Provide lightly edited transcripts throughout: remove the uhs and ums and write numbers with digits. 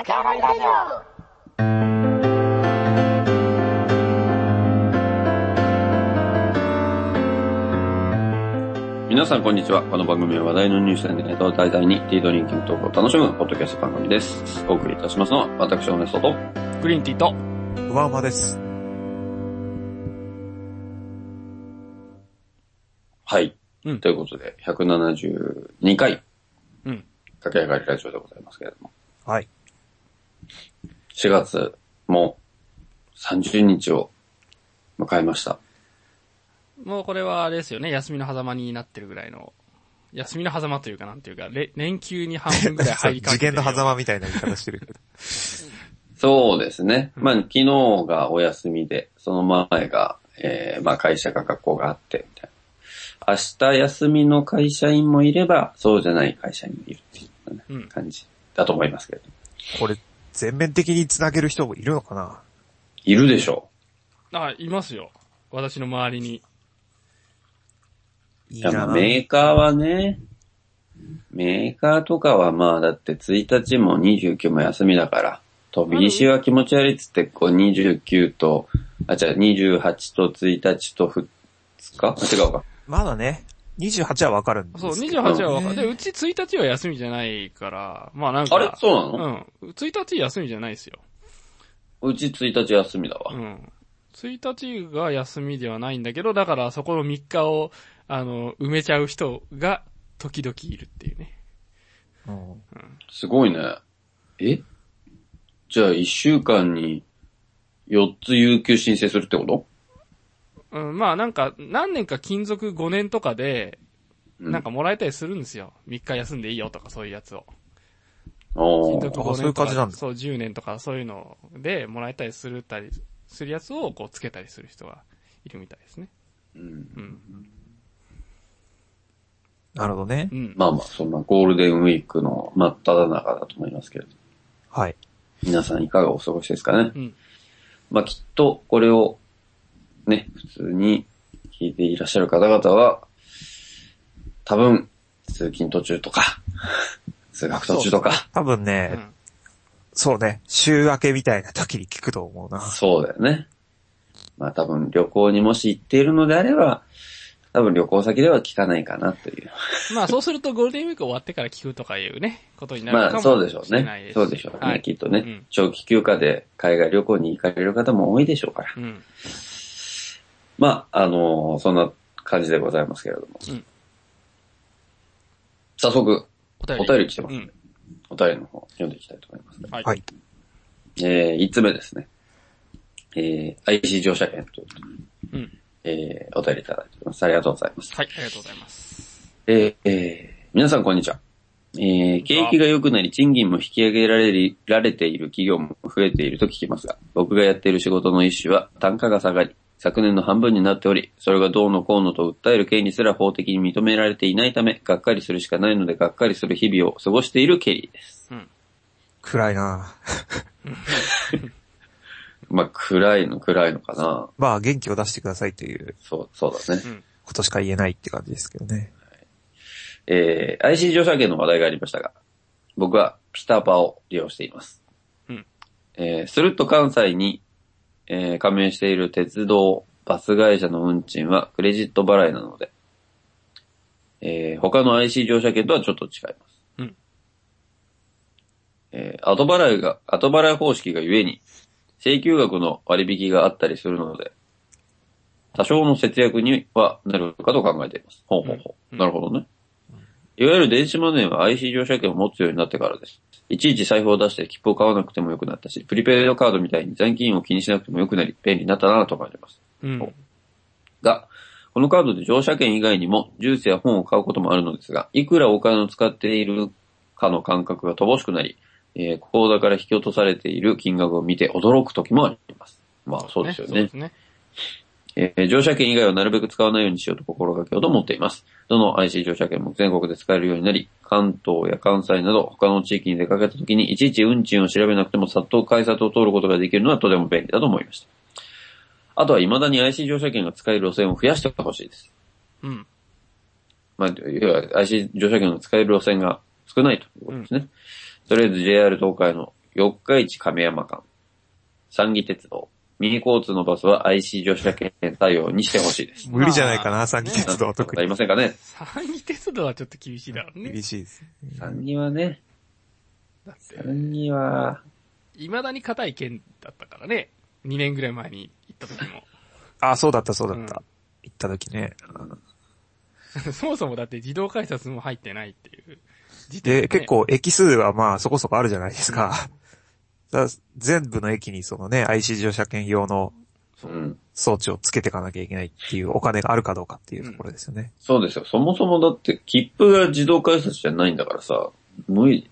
酒洗いラジオ。 皆さんこんにちは。この番組は話題のニュースやネタを題材にティードリンキングトークを楽しむポッドキャスト番組です。お送りいたしますのは私オネストとグリーンティーとうまうまです。 はい、ということで172回駆け上がりラジオでございますけれども、 はい。 4月も30日を迎えました。 もうこれはあれですよね、休みの狭間になってるぐらいの、休みの狭間というかなんていうか、連休に半分ぐらい入りかけてる。 次元の狭間みたいな言い方してるけど。 そうですね。まあ昨日がお休みで、その前が、まあ会社か学校があってみたいな。明日休みの会社員もいれば、そうじゃない会社員もいるっていう、ね感じだと思いますけど。 これ、全面的に繋げる人もいるのかな？ いるでしょう。あ、いますよ。私の周りに。 いや、まあメーカーはね、メーカーとかはまあだって1日も29も休みだから、飛び石は気持ち悪いっつってこう29と、28と1日と2日？違うか。 まだね、28はわかるんですけど。 そう、28はわかる。で、うち1日は休みじゃないから、まあなんか。 あれそうなの？ うん。1日休みじゃないですよ。 うち1日休みだわ。 うん。1日が休みではないんだけど、だからそこの3日を、埋めちゃう人が時々いるっていうね。 すごいね。じゃあ1週間に4つ有給申請するってこと？ まあなんか、何年か勤続5年とかで、なんかもらえたりするんですよ。3日休んでいいよとかそういうやつを。勤続5年とか。 そういう感じなんだ。 そう、10年とかそういうのでもらえたりするやつをこうつけたりする人がいるみたいですね。 なるほどね。 まあまあ、そんなゴールデンウィークの真っ只中だと思いますけれど。 はい。 皆さんいかがお過ごしですかね。まあきっとこれをね、普通に聞いていらっしゃる方々は、多分、通勤途中とか、通学途中とか。 多分ね、そうね、週明けみたいな時に聞くと思うな。 そうだよね。まあ多分旅行にもし行っているのであれば、多分旅行先では聞かないかなという。 まあそうするとゴールデンウィーク終わってから聞くとかいうね、ことになるかもしれないです。 まあそうでしょうね。そうでしょうね、 はい、 きっとね、長期休暇で海外旅行に行かれる方も多いでしょうから。まあ、そんな感じでございますけれども。早速、お便り来てます、お便りの方読んでいきたいと思います、 はい。 5つ目ですね。IC 乗車券ということで、お便りいただいております。ありがとうございます。 はい、ありがとうございます。 皆さんこんにちは。景気が良くなり賃金も引き上げられている企業も増えていると聞きますが、僕がやっている仕事の一種は単価が下がり、昨年の半分になっており、それがどうのこうのと訴える権利すら法的に認められていないため、がっかりするしかないので、がっかりする日々を過ごしているケリーです。 暗いなまあ、暗いのかな。 まあ、元気を出してくださいという。 そうだね。 ことしか言えないって感じですけどね。 IC 乗車券の話題がありましたが、僕はピタパを利用しています。すると関西に、加盟している鉄道、バス会社の運賃はクレジット払いなので、他の IC 乗車券とはちょっと違います。後払い方式がゆえに、請求額の割引があったりするので、多少の節約にはなるかと考えています。なるほどね。いわゆる電子マネーは IC 乗車券を持つようになってからです。いちいち財布を出して切符を買わなくてもよくなったし、プリペイドカードみたいに残金を気にしなくてもよくなり、便利になったなと感じます。が、このカードで乗車券以外にもジュースや本を買うこともあるのですが、いくらお金を使っているかの感覚が乏しくなり、口座から引き落とされている金額を見て驚く時もあります。まあそうですよね。乗車券以外はなるべく使わないようにしようと心がけようと思っています。どの IC 乗車券も全国で使えるようになり、関東や関西など他の地域に出かけた時にいちいち運賃を調べなくてもさっと改札を通ることができるのはとても便利だと思いました。あとは未だに IC 乗車券が使える路線を増やしてほしいです。まあ、要は IC 乗車券が使える路線が少ないということですね。とりあえず JR 東海の四日市亀山間、三義鉄道、ミニ交通のバスは IC 乗車券対応にしてほしいです。 無理じゃないかな、三義鉄道は特ありに。 ませんかね。 三義鉄道はちょっと厳しいだろうね。 厳しいです。 三義はね、 だって、 三義は、 未だに硬い県だったからね。2年ぐらい前に行った時も。 あ、そうだった、そうだった。 うん行った時ね。 そもそもだって自動改札も入ってないっていう時点で、結構駅数はまあそこそこあるじゃないですか。だから全部の駅にそのね、IC 乗車券用のうん。 装置をつけていかなきゃいけないっていうお金があるかどうかっていうところですよね。 そうですよ。そもそもだって切符が自動改札じゃないんだからさ、無理。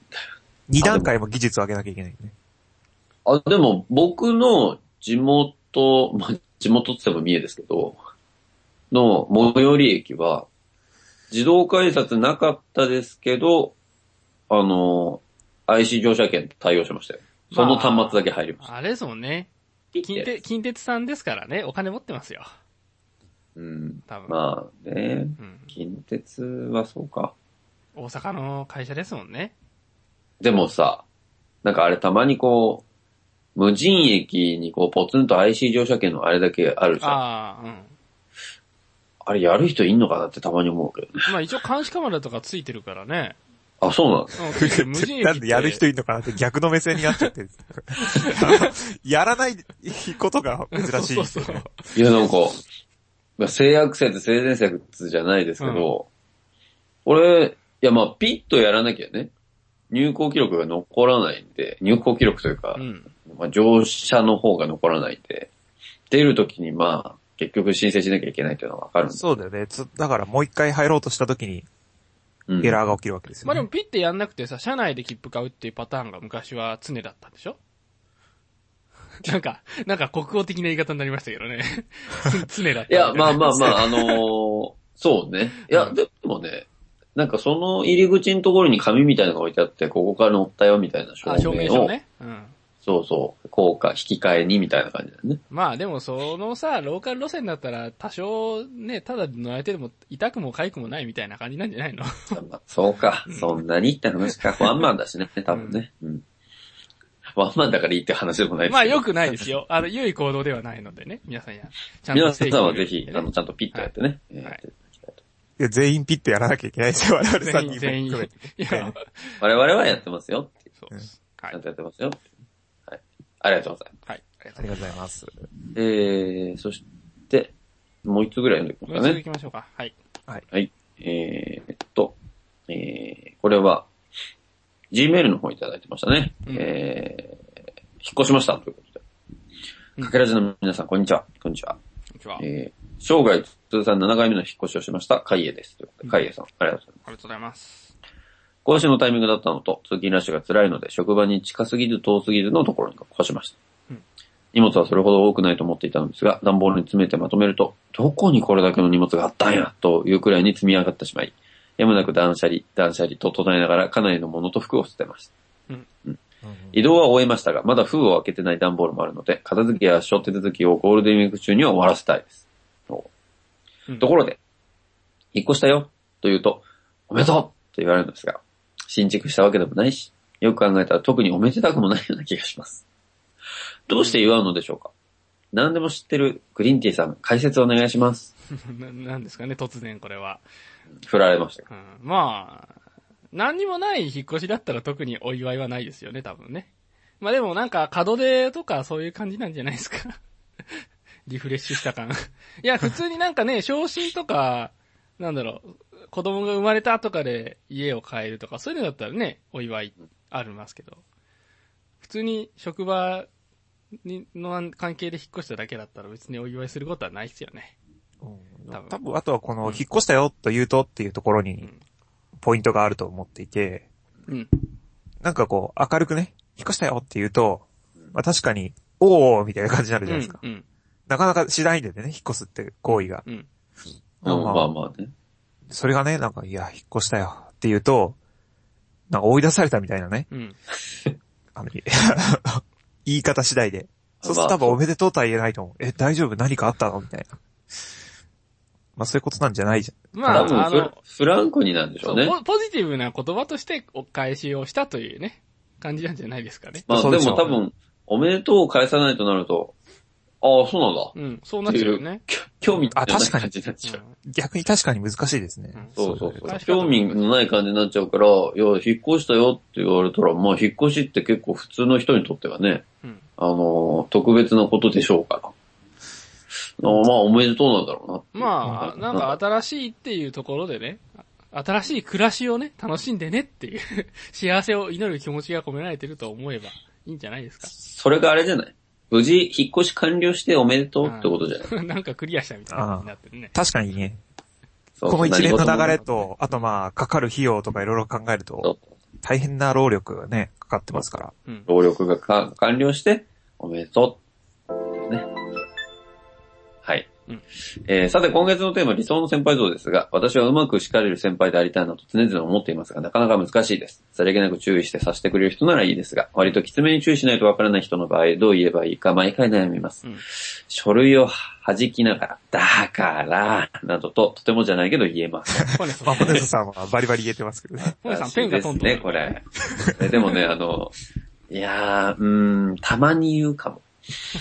2段階も技術を上げなきゃいけないよね。 あ、でも僕の地元、まあ、地元って言っても三重ですけど、の最寄り駅は、自動改札なかったですけど、IC 乗車券対応しましたよ。その端末だけ入りました。 あれですもんね。近鉄さんですからね、お金持ってますよ。 うん。 多分。 まあね、 うん。 近鉄はそうか。 大阪の会社ですもんね。 でもさ、なんかあれたまにこう、無人駅にこうポツンと IC 乗車券のあれだけあるじゃん。 ああ、うん。 あれやる人いんのかなってたまに思うけどね。 まあ一応監視カメラとかついてるからね。 あ、そうなんですうん、ついてる無人駅って。 なんでやる人いるのかなって逆の目線になっちゃってる。やらないことが珍しいですよね。 そうそうそう。 いやなんか、まあ性悪説、性善説じゃないですけど、俺、いやまあピッとやらなきゃね、入校記録が残らないんで、入校記録というか、まあ乗車の方が残らないんで、出るときにまあ、結局申請しなきゃいけないというのはわかるんで。 そうだよね。だからもう一回入ろうとした時に、エラーが起きるわけですよね。 まあでもピッてやんなくてさ、車内で切符買うっていうパターンが昔は常だったんでしょなんか国語的な言い方になりましたけどね。常だった。 いや、まあまあまあ、そうね。いや、でもね、なんかその入り口のところに紙みたいなのが置いてあって、ここから乗ったよみたいな証明を。 証明書ね。うん。 そうそう。効果、引き換えにみたいな感じだよね。 まあでもそのさ、ローカル路線だったら多少ね、ただ乗られてでも痛くも痒くもないみたいな感じなんじゃないのそうか。そんなにって話か。ワンマンだしね、多分ね。うん。ワンマンだからいいって話でもないですけど。 まあ良くないですよ。良い行動ではないのでね。皆さんや。 ちゃんと皆さんはぜひ、ちゃんとピッとやってね。 いや全員ピッとやらなきゃいけないですよ、我々3人も。 全員。いや、 我々はやってますよ。 そうです。 はい。ちゃんとやってますよ。はい。ありがとうございます。 はい。 ありがとうございます。 そして、もう一つぐらい読んでいきますかね。 もう一つ行きましょうか。はい。 はい。これは、Gmail の方いただいてましたね。引っ越しましたということで。かけらじの皆さん、こんにちは。こんにちは。生涯通算7回目の引っ越しをしました、海江です。ということで、海江さん、ありがとうございます。 ありがとうございます。 更新のタイミングだったのと、通勤ラッシュが辛いので、職場に近すぎず遠すぎずのところに越しました。荷物はそれほど多くないと思っていたのですが、段ボールに詰めてまとめると、どこにこれだけの荷物があったんや、というくらいに積み上がってしまい、やむなく断捨離と唱えながら、かなりのものと服を捨てました。移動は終えましたが、まだ封を開けてない段ボールもあるので、片付けや処手続きをゴールデンウィーク中には終わらせたいです。ところで、引っ越したよ、と言うと、おめでとうと言われるのですが、新築したわけでもないし、よく考えたら特におめでたくもないような気がします。どうして祝うのでしょうか。何でも知ってるグリーンティーさん、解説お願いします。 なんですかね、突然これは。 振られました。 まあ、何にもない引っ越しだったら特にお祝いはないですよね、多分ね。まあでもなんか門出とかそういう感じなんじゃないですか。リフレッシュした感。いや、普通になんかね、昇進とか、なんだろう、子供が生まれたとかで家を変えるとか、そういうのだったらね、お祝いありますけど。普通に職場の関係で引っ越しただけだったら別にお祝いすることはないですよね。 多分、あとはこの、引っ越したよと言うとっていうところに、ポイントがあると思っていて、なんかこう、明るくね、引っ越したよって言うと、まあ確かに、おーみたいな感じになるじゃないですか。なかなかしないんでね、引っ越すって行為が。 まあまあね。 それがね、なんか、いや、引っ越したよって言うと、なんか追い出されたみたいなね。言い方次第で。そうすると多分おめでとうとは言えないと思う。大丈夫何かあったのみたいな。まあそういうことなんじゃないじゃん。 まあ、フランクになんでしょうね。 ポジティブな言葉としてお返しをしたというね、 感じなんじゃないですかね。 まあでも多分、おめでとうを返さないとなると、ああ、そうなんだ。 うん、そうなっちゃうよね。 興味のない確かに感じになっちゃう。 逆に確かに難しいですね。 そうそうそう。 返し方興味のない感じになっちゃうから、いや、引っ越したよって言われたら、まあ引っ越しって結構普通の人にとってはね、特別なことでしょうから。まあおめでとうなんだろうなっていう。 まあ、なんか新しいっていうところでね、新しい暮らしをね、楽しんでねっていう幸せを祈る気持ちが込められてると思えばいいんじゃないですか。 それがあれじゃない？無事、引っ越し完了しておめでとうってことじゃない？ なんかクリアしたみたいな感じになってるね。 確かにね。 そうこの一連の流れと、あとまあ、かかる費用とかいろいろ考えると、大変な労力がね、かかってますから。 労力が完了して、おめでとう。ね。はい。さて今月のテーマ理想の先輩像ですが、私はうまく叱れる先輩でありたいなと常々思っていますが、なかなか難しいです。さりげなく注意して察してくれる人ならいいですが、割ときつめに注意しないとわからない人の場合、どう言えばいいか毎回悩みます。書類を弾きながら、だから、などととてもじゃないけど言えます。 ポネソさんはバリバリ言えてますけどね。 ポネさんペンがトントン。 ですね、これ。でもね、いやー、たまに言うかも。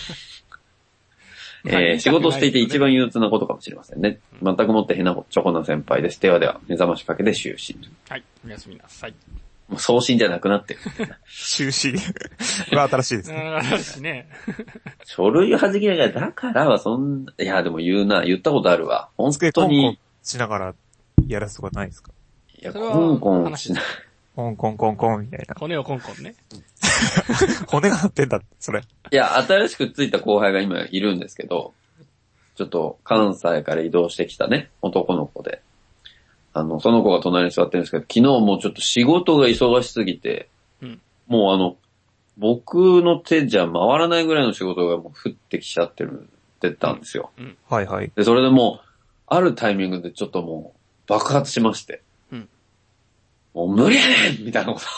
仕事していて一番憂鬱なことかもしれませんね。全くもってへなちょこな先輩です。ではでは、目覚ましかけで就寝。 はい、おやすみなさい。 もう送信じゃなくなってる。 就寝。これは新しいですね。 新しいね。 書類を弾きながら、だからはそんな、いやでも言ったことあるわ。本当に。 コンコンしながらやらすとかないですか？ いや、コンコンしない。 コンコンコンコンみたいな。 骨をコンコンね。 骨が鳴ってんだって、それ。 いや、新しくついた後輩が今いるんですけど、ちょっと関西から移動してきたね、男の子で。その子が隣に座ってるんですけど、昨日もちょっと仕事が忙しすぎて、もう僕の手じゃ回らないぐらいの仕事がもう降ってきちゃってたんですよ。 はいはい。 で、それでもう、あるタイミングでちょっともう爆発しまして。もう無理やねんみたいなこと。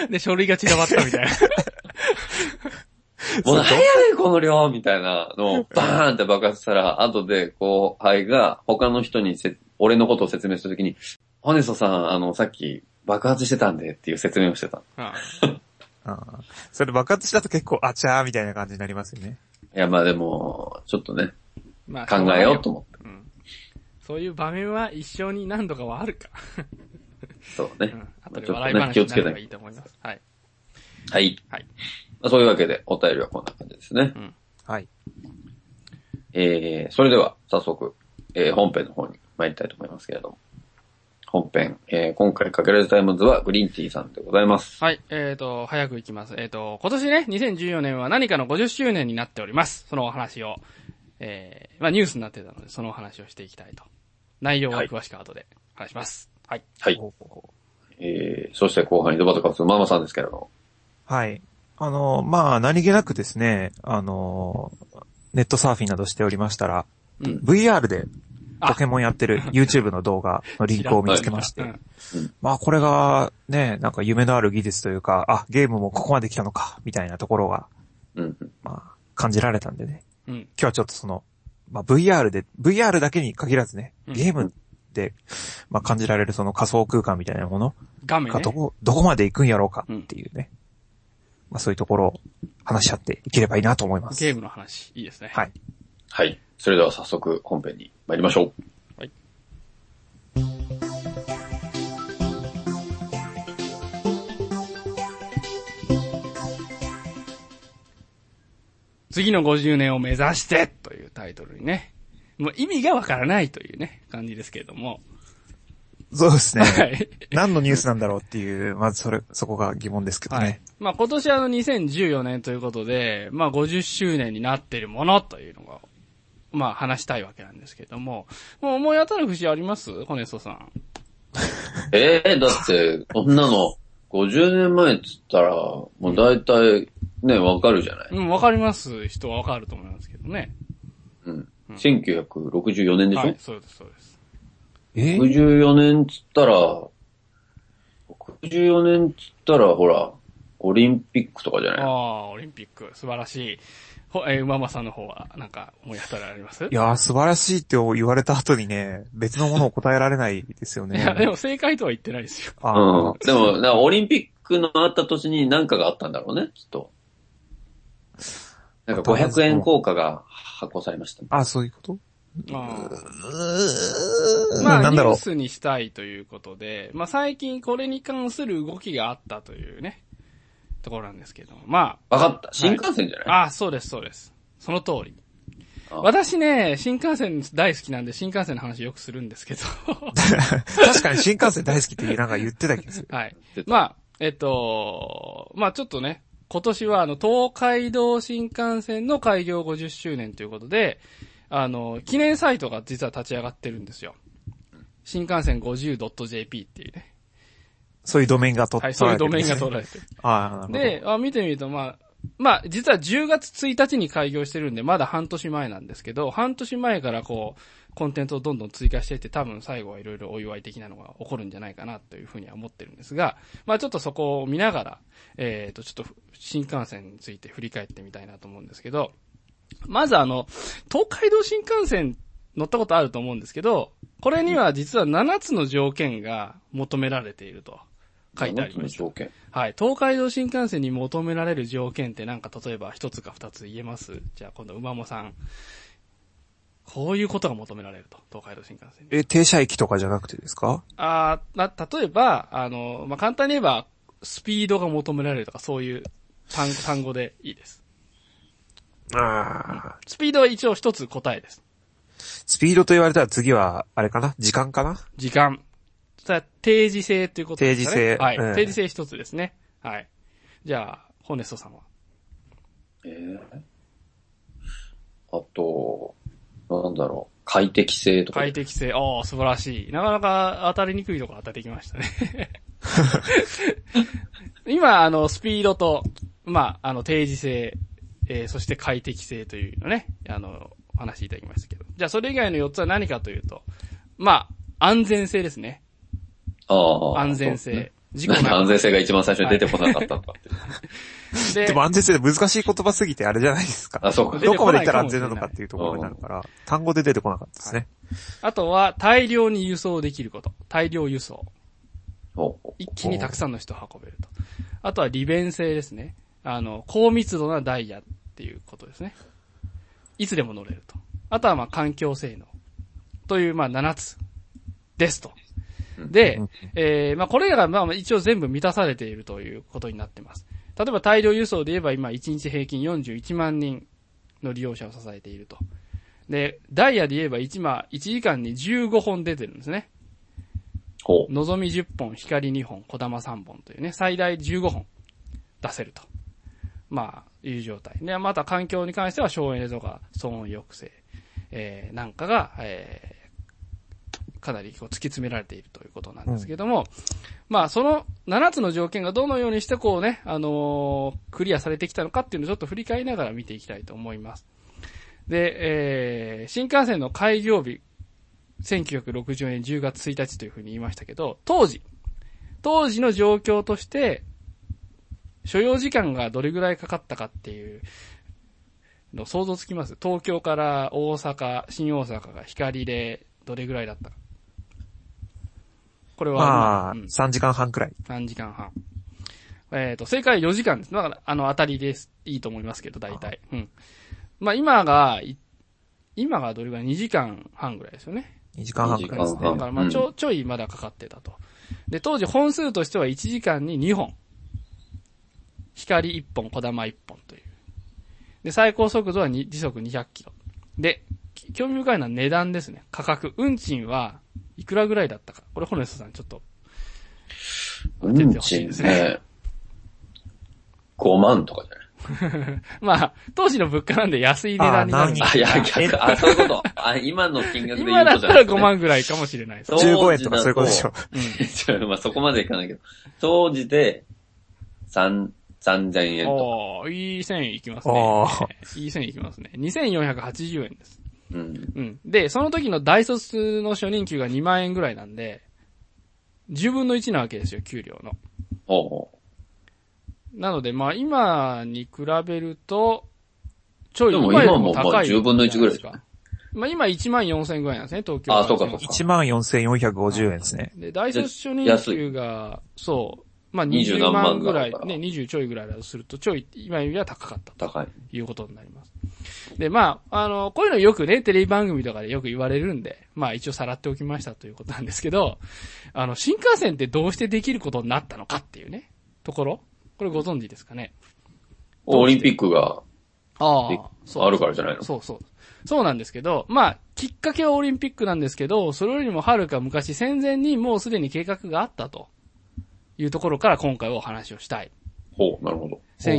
で、書類が散らばったみたいな。 もう何やねんこの量みたいなのをバーンって爆発したら、後で後輩が他の人に俺のことを説明したときに、ホネソさん、さっき爆発してたんでっていう説明をしてた。 それ爆発したと結構、あちゃーみたいな感じになりますよね。 いや、まあでも、ちょっとね、考えようと思って。 そういう場面は一生に何度かはあるか。 そうね。 後で笑い話になればいいと思います。はい。 はい。はい。そういうわけで、お便りはこんな感じですね。 はい。 それでは、早速、本編の方に参りたいと思いますけれども。本編、今回かけられたタイムズはグリーンティーさんでございます。 はい。早くいきます。今年ね、2014年は何かの50周年になっております。そのお話を、ニュースになってたので、そのお話をしていきたいと。内容は詳しく後で話します。はい。 はい。そして後半にドバとかすママさんですけれども。 はい。何気なくですね、ネットサーフィンなどしておりましたら、VR でポケモンやってる YouTube の動画のリンクを見つけまして、これがね、なんか夢のある技術というか、ゲームもここまで来たのか、みたいなところが、感じられたんでね。今日はちょっとVR だけに限らずね、ゲームで、感じられるその仮想空間みたいなものがどこまで行くんやろうかっていうね。そういうところを話し合っていければいいなと思います。 ゲームの話、いいですね。 はい。 はい。それでは早速本編に参りましょう。はい。 次の50年を目指してというタイトルにね。もう意味がわからないというね、感じですけれども。 そうですね。 はい。 何のニュースなんだろうっていう、まずそこが疑問ですけどね。 はい。今年2014年ということで、50周年になっているものというのが、話したいわけなんですけれども、もう思い当たる節ありますホネソさん。 だって、こんなの、50年前っつったら、もう大体、ね、わかるじゃない。 わかります人はわかると思いますけどね。 1964年でしょ？はい、 そうです、そうです。 64年つったら、ほら、オリンピックとかじゃない？ オリンピック、素晴らしい。馬場さんの方は、なんか、思い当たりあります？ いやー、素晴らしいって言われた後にね、別のものを答えられないですよね。 いや、でも正解とは言ってないですよ。 でも、オリンピックのあった年に何かがあったんだろうね、きっと。なんか500円硬貨が発行されました、ね。 あ、そういうこと？ まあ、 なんだろう。 ニュースにしたいということで、まあ最近これに関する動きがあったというね、ところなんですけども。まあ。わかった。新幹線じゃない？ あ、そうです、そうです。その通り。私ね、新幹線大好きなんで新幹線の話よくするんですけど。 確かに新幹線大好きってなんか言ってた気がする。 はい。まあ、まあちょっとね、今年は東海道新幹線の開業50周年ということで、記念サイトが実は立ち上がってるんですよ。新幹線 50.jp っていうね。 そういうドメインが取られてる、 はい、そういうドメインが取られてる。 ああ、なるほど。 で、見てみるとまあ、実は10月1日に開業してるんで、まだ半年前なんですけど、半年前からコンテンツをどんどん追加していって、多分最後はいろいろお祝い的なのが起こるんじゃないかなというふうには思ってるんですが、まあちょっとそこを見ながら、ちょっと新幹線について振り返ってみたいなと思うんですけど、まず東海道新幹線乗ったことあると思うんですけど、これには実は7つの条件が求められていると。書いてありました。はい。東海道新幹線に求められる条件ってなんか例えば一つか二つ言えます？じゃあ今度馬もさん。こういうことが求められると。東海道新幹線に。 停車駅とかじゃなくてですか？ 例えば、まあ、簡単に言えば、スピードが求められるとかそういう単語でいいです。スピードは一応一つ答えです。 スピードと言われたら次は、あれかな？時間かな？ 時間。定時制ということですかね。 定時制。 はい。定時制一つですね。はい。じゃあ、ホネストさんは。 あと、なんだろう。快適性とか。 快適性。ああ、素晴らしい。なかなか当たりにくいところ当たってきましたね。今、スピードと、まあ、定時性、そして快適性というのね、お話しいただきましたけど。じゃあ、それ以外の4つは何かというと、まあ、安全性ですね。安全性。 ね、事故の安全性が一番最初に出てこなかったのかって。 でも安全性で難しい言葉すぎてあれじゃないですか。 あ、そうか。 どこまで行ったら安全なのかっていうところになるから、単語で出てこなかったですね。 はい、あとは、大量に輸送できること。大量輸送。一気にたくさんの人を運べると。あとは利便性ですね。高密度なダイヤっていうことですね。いつでも乗れると。あとはまあ環境性能。というまあ7つですと。で、まあこれらがまあ一応全部満たされているということになっています。例えば大量輸送で言えば今1日平均41万人の利用者を支えていると。で、ダイヤで言えば1時間に15本出てるんですね。のぞみ10本、光2本、こだま3本というね、最大15本出せると。まあ、いう状態。で、また環境に関しては省エネとか騒音抑制、なんかが、かなり突き詰められているということなんですけども、まあ、その7つの条件がどのようにしてこうね、クリアされてきたのかっていうのをちょっと振り返りながら見ていきたいと思います。で、新幹線の開業日、1960年10月1日というふうに言いましたけど、当時の状況として、所要時間がどれぐらいかかったかっていうの想像つきます？東京から大阪、新大阪が光でどれぐらいだったか。これは、 まあ、3時間半くらい。 3時間半。正解は4時間です。だから、当たりです。いいと思いますけど、大体。うん。まあ、今がどれぐらい ?2 時間半ぐらいですよね。 2時間半くらいですね。 だから、まあ、ちょいまだかかってたと。で、当時本数としては1時間に2本。光1本、こだま1本という。で、最高速度は時速200キロ。で、興味深いのは値段ですね。価格。運賃はいくらぐらいだったか。これ、ホネストさんちょっと。 運賃ね。5万とかじゃないまあ、当時の物価なんで安い値段になるんですいや、逆、そういうこと。今の金額で言うとじゃ今だったら5万ぐらいかもしれないです。 15円とかそういうことでしょ。 まあそこまでいかないけど。当時で、3000円と。 いい線いきますね。いい線いきますね。2480円です。うん。で、その時の大卒の初任給が2万円ぐらいなんで、10分の1なわけですよ、給料の。なので、まあ今に比べると、ちょい今よりも高い。 10分の1ぐらいですか。 まあ今1万4000円ぐらいなんですね、東京は。 そうか。 1万4450円ですね。 で、大卒初任給が、そう、 まあ20万ぐらい、ね、20ちょいぐらいだとすると、ちょい、今よりは高かったと。 高い。 いうことになります。で、まあ、こういうのよくね、テレビ番組とかでよく言われるんで、まあ一応さらっておきましたということなんですけど、新幹線ってどうしてできることになったのかっていうね、ところこれご存知ですかね。 オリンピックが、 あるからじゃないの？ そうなんですけど、まあ、きっかけはオリンピックなんですけど、それよりもはるか昔戦前にもうすでに計画があったというところから今回はお話をしたい。 ほう、なるほど。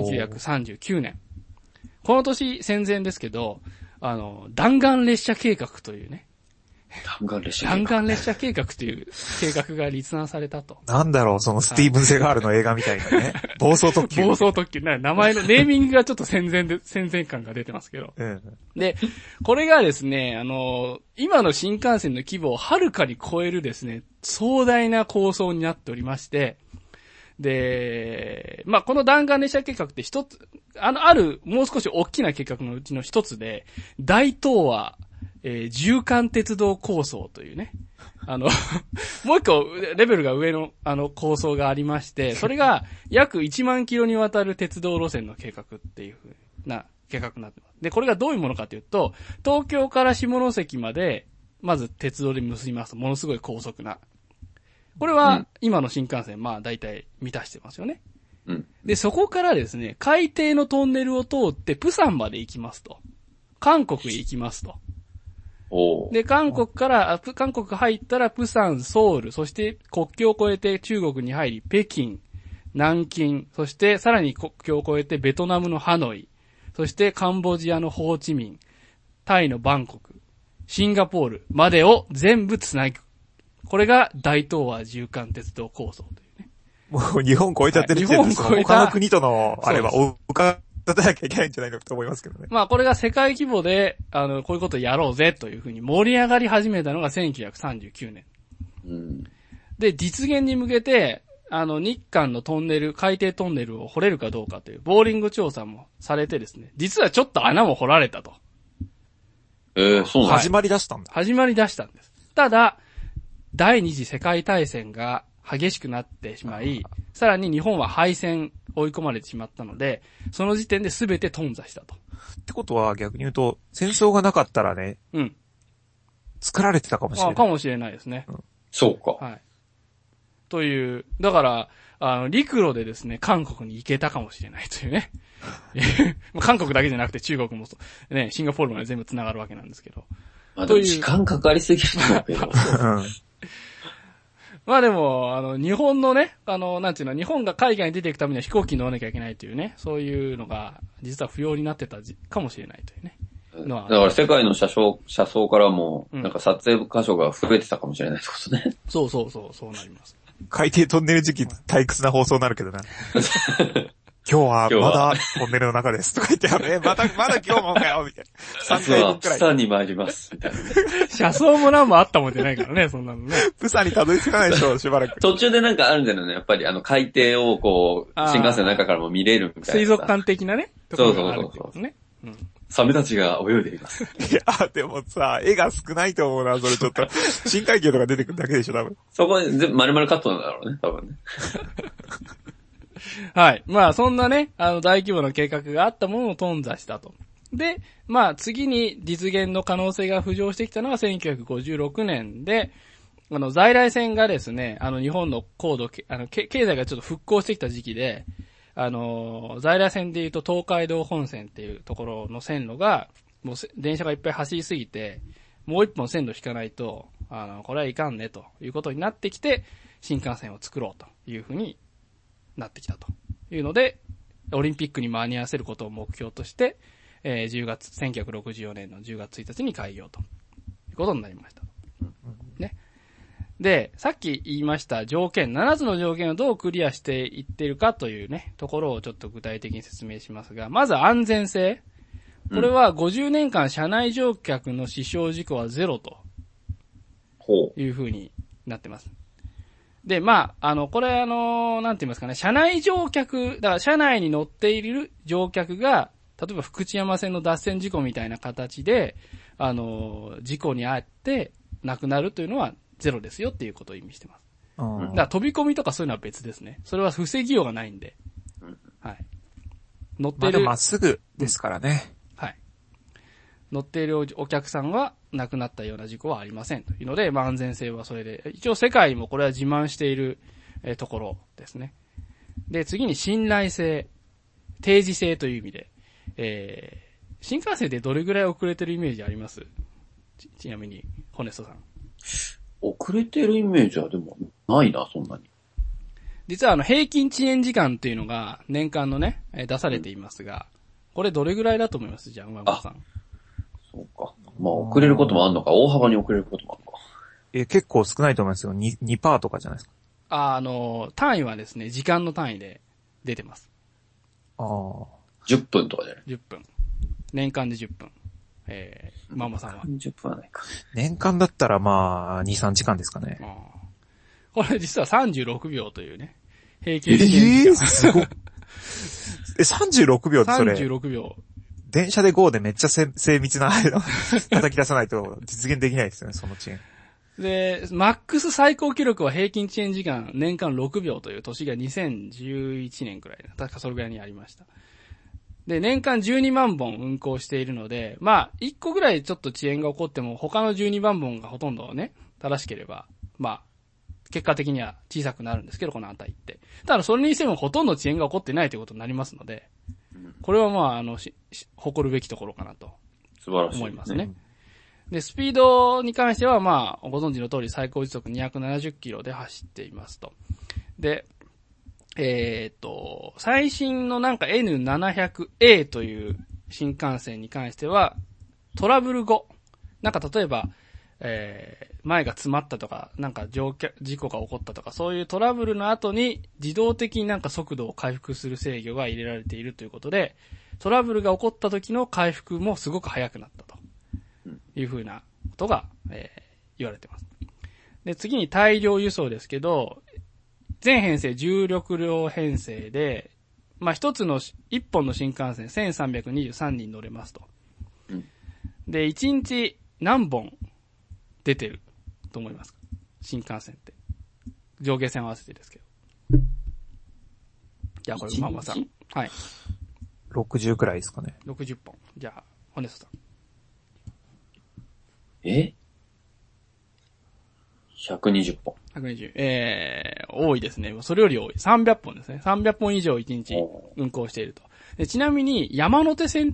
1939年。この年戦前ですけど、弾丸列車計画というね。弾丸列車計画という計画が立案されたと。 なんだろう、そのスティーブン・セガールの映画みたいなね。暴走特急。 暴走特急。名前のネーミングがちょっと戦前感が出てますけど。で、これがですね、今の新幹線の規模をはるかに超えるですね、壮大な構想になっておりまして、で、まあ、この弾丸列車計画って一つ、ある、もう少し大きな計画のうちの一つで、大東亜、縦貫鉄道構想というね、もう一個レベルが上の構想がありまして、それが約1万キロにわたる鉄道路線の計画っていう風な計画になってます。で、これがどういうものかというと、東京から下関まで、まず鉄道で結びます。ものすごい高速な。これは今の新幹線、まあ大体満たしてますよね。で、そこからですね、海底のトンネルを通ってプサンまで行きますと。韓国へ行きますと。で、韓国入ったらプサン、ソウル、そして国境を越えて中国に入り、北京、南京、そしてさらに国境を越えてベトナムのハノイ、そしてカンボジアのホーチミン、タイのバンコク、シンガポールまでを全部つなぐ。これが大東亜縦貫鉄道構想というね。 もう日本超えちゃってる時点で、他の国との、あれは、伺ってなきゃいけないんじゃないのかと思いますけどね。 まあこれが世界規模で、こういうことをやろうぜというふうに盛り上がり始めたのが1939年。で、実現に向けて、日韓のトンネル、海底トンネルを掘れるかどうかというボーリング調査もされてですね、実はちょっと穴も掘られたと。 そうなんだ。 始まり出したんだ。 始まり出したんです。ただ、第二次世界大戦が激しくなってしまい、さらに日本は敗戦追い込まれてしまったので、その時点で全て頓挫したと。 ってことは逆に言うと、戦争がなかったらね、作られてたかもしれない。 かもしれないですね。 そうか。 はい。という、だから、陸路でですね、韓国に行けたかもしれないというね。韓国だけじゃなくて中国もね、シンガポールまで全部繋がるわけなんですけど。 まあ、でも時間かかりすぎるんだけど。 まあでも、日本のね、なんていうの、日本が海外に出ていくためには飛行機に乗らなきゃいけないというね、そういうのが、実は不要になってたかもしれないというね。 だから世界の車窓からも、なんか撮影箇所が増えてたかもしれないってことね。 そうなります。 海底トンネル時期退屈な放送になるけどな。今日はまだトンネルの中ですとか言って、まだ今日もかよみたいな。3回分くらい。 プサンに参ります。みたいな。 車窓も何もあったもんじゃないからね、そんなのね。 プサンにたどり着かないでしょ、しばらく。 途中でなんかあるんだよね、やっぱり海底をこう、新幹線の中からも見れるみたいな。 水族館的なね。 そう。 ね。 サメたちが泳いでいます。 いや、でもさ、絵が少ないと思うな、それちょっと。深海魚とか出てくるだけでしょ、多分。 そこで全部丸々カットなんだろうね、多分ね。 はい。まあ、そんなね、大規模な計画があったものを頓挫したと。で、まあ、次に実現の可能性が浮上してきたのが1956年で、在来線がですね、日本の高度、経済がちょっと復興してきた時期で、在来線で言うと東海道本線っていうところの線路が、もう電車がいっぱい走りすぎて、もう一本線路引かないと、これはいかんねということになってきて、新幹線を作ろうというふうになってきたというので、オリンピックに間に合わせることを目標として、1964年の10月1日に開業ということになりました。ね。で、さっき言いました条件、7つの条件をどうクリアしていっているかというね、ところをちょっと具体的に説明しますが、まず安全性。これは50年間車内乗客の死傷事故はゼロというふうになってます。で、まあ、これなんて言いますかね、車内乗客、だから車内に乗っている乗客が、例えば福知山線の脱線事故みたいな形で、事故に遭って亡くなるというのはゼロですよっていうことを意味してます。 だから飛び込みとかそういうのは別ですね。それは防ぎようがないんで。はい。乗ってる。 まっすぐですからね。 はい。乗っているお客さんは亡くなったような事故はありませんというので、まあ安全性はそれで、一応世界にもこれは自慢している、ところですね。で、次に信頼性、定時性という意味で、新幹線でどれぐらい遅れてるイメージあります？ちなみに、ホネストさん。 遅れてるイメージはでもないな、そんなに。 実は平均遅延時間というのが年間のね、出されていますが、これどれぐらいだと思います？じゃあ、馬場さん。 そうか。まあ遅れることもあるのか、大幅に遅れることもあるのか。 結構少ないと思いますよ。2% とかじゃないですか。 単位はですね、時間の単位で出てます。 10分とかじゃない？ 10 分。年間で10分。ママさんは。 10分はないか。 年間だったらまあ、2、3時間ですかね。 これ実は36秒というね、平均遅延時間。 すごい。36秒ってそれ。 36秒。 電車で GO でめっちゃ精密な叩き出さないと実現できないですよね、その遅延。 で、マックス最高記録は平均遅延時間年間6秒という年が2011年くらい。確かそれぐらいにありました。で、年間12万本運行しているので、まあ、1個ぐらいちょっと遅延が起こっても、他の12万本がほとんどね、正しければ、まあ、結果的には小さくなるんですけど、この値って。ただ、それにしてもほとんど遅延が起こってないということになりますので、これはまあ、誇るべきところかなと。 素晴らしい、 思いますね。で、スピードに関しては、まあ、ご存知の通り最高時速270キロで走っていますと。で、最新のなんか N700A という新幹線に関しては、トラブル後、なんか例えば、前が詰まったとか、なんか事故が起こったとか、そういうトラブルの後に自動的になんか速度を回復する制御が入れられているということで、トラブルが起こった時の回復もすごく速くなったというふうなことが、言われています。で、次に大量輸送ですけど、全編成16両編成で、まあ、一本の新幹線1323人乗れますと。で、1日何本出てると思いますか？新幹線って。上下線合わせてですけど。じゃあこれ、ママさん。はい。 60くらいですかね。 60本。じゃあ、ホネストさん。 120本。 120。多いですね。それより多い。300本ですね。300本以上1日運行していると。で、ちなみに山手線って、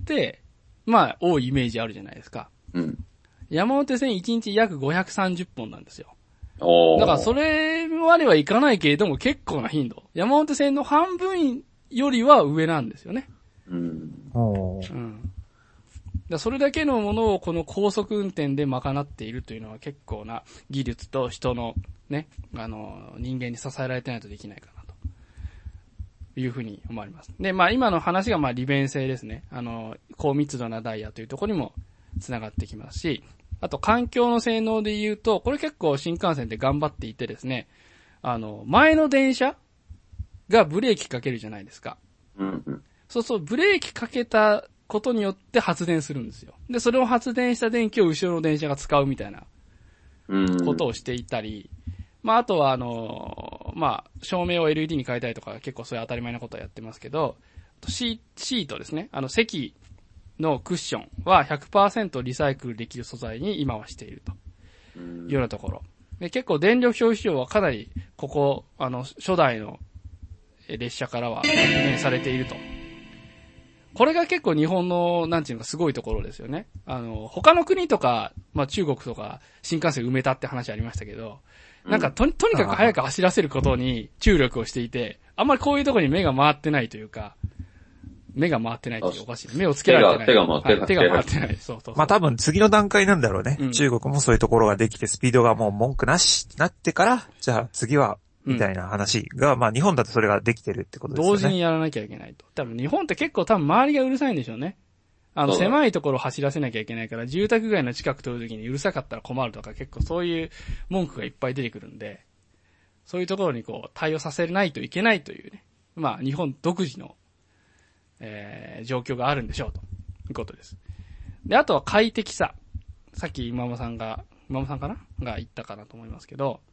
まあ、多いイメージあるじゃないですか。山手線1日約530本なんですよ。だからそれまではいかないけれども結構な頻度。山手線の半分よりは上なんですよね。それだけのものをこの高速運転で賄っているというのは結構な技術と人のね、人間に支えられてないとできないかなというふうに思われます。で、まあ今の話がまあ利便性ですね。高密度なダイヤというところにもつながってきますし、あと環境の性能で言うと、これ結構新幹線で頑張っていてですね、前の電車がブレーキかけるじゃないですか。そうそう、ブレーキかけたことによって発電するんですよ。で、それを発電した電気を後ろの電車が使うみたいなことをしていたり、まあ、あとはまあ、照明を LED に変えたりとか結構そういう当たり前なことはやってますけど、シートですね。席のクッションは 100% リサイクルできる素材に今はしているというようなところ。で、結構電力消費量はかなり初代の列車からは軽減されていると。これが結構日本の、なんていうのかすごいところですよね。他の国とか、まあ中国とか新幹線埋めたって話ありましたけど、なんかとにかく早く走らせることに注力をしていて、あんまりこういうところに目が回ってないというか、目が回ってないっていうおかしい。目をつけられてない。 手が回ってない。 手が回ってない。そう。 まあ多分次の段階なんだろうね。中国もそういうところができて、スピードがもう文句なしなってから、じゃあ次は、みたいな話が、まあ日本だとそれができてるってことですよね。 同時にやらなきゃいけないと。多分日本って結構周りがうるさいんでしょうね。狭いところを走らせなきゃいけないから、住宅街の近く通るときにうるさかったら困るとか結構そういう文句がいっぱい出てくるんで、そういうところに対応させないといけないというね。まあ日本独自の、状況があるんでしょうということです。で、あとは快適さ。さっき今間さんかなが言ったかなと思いますけど、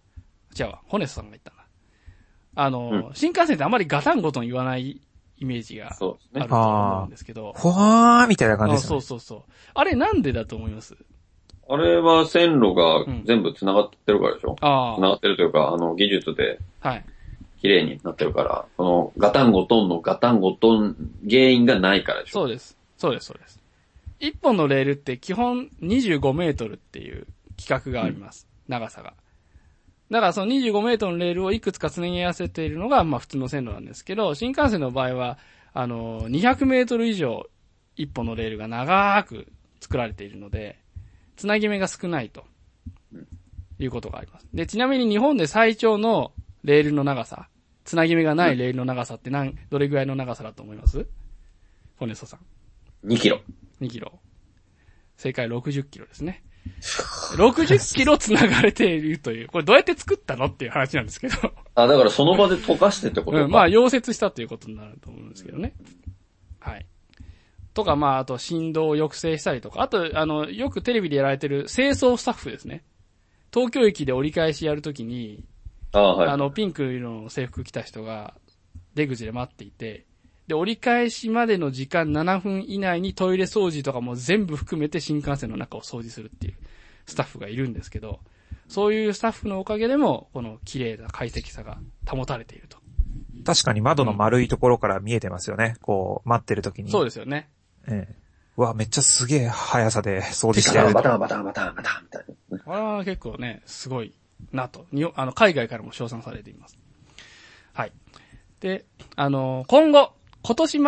違うわ、ホネストさんが言ったんだ。新幹線ってあまりガタンゴトン言わないイメージがあると思うんですけど。 ほわーみたいな感じですね。 そう。あれなんでだと思います？ あれは線路が全部繋がってるからでしょ？繋がってるというか、技術で。はい。綺麗になってるから、このガタンゴトンのガタンゴトン原因がないからでしょ？ そうです。一本のレールって基本25メートルっていう規格があります。長さが。だからその25メートルのレールをいくつか繋ぎ合わせているのが、まあ普通の線路なんですけど、新幹線の場合は、200メートル以上一本のレールが長く作られているので、繋ぎ目が少ないということがあります。で、ちなみに日本で最長のレールの長さ、繋ぎ目がないレールの長さってどれぐらいの長さだと思います？ホネストさん。 2キロ。 2キロ。正解60キロですね。60キロ繋がれているという、これどうやって作ったのっていう話なんですけど。 だからその場で溶かしてってことか。 まあ、溶接したということになると思うんですけどね。はい。とか、まあ、あと振動を抑制したりとか、あと、よくテレビでやられてる清掃スタッフですね。東京駅で折り返しやるときに、はい、ピンク色の制服着た人が出口で待っていて、で、折り返しまでの時間7分以内にトイレ掃除とかも全部含めて新幹線の中を掃除するっていうスタッフがいるんですけど、そういうスタッフのおかげでも、この綺麗な快適さが保たれていると。 確かに窓の丸いところから見えてますよね。こう、待ってる時に。 そうですよね。 うわ、めっちゃすげえ速さで掃除してる。 バタンみたいな。 これは結構ね、すごいなと。海外からも称賛されています。はい。で、今年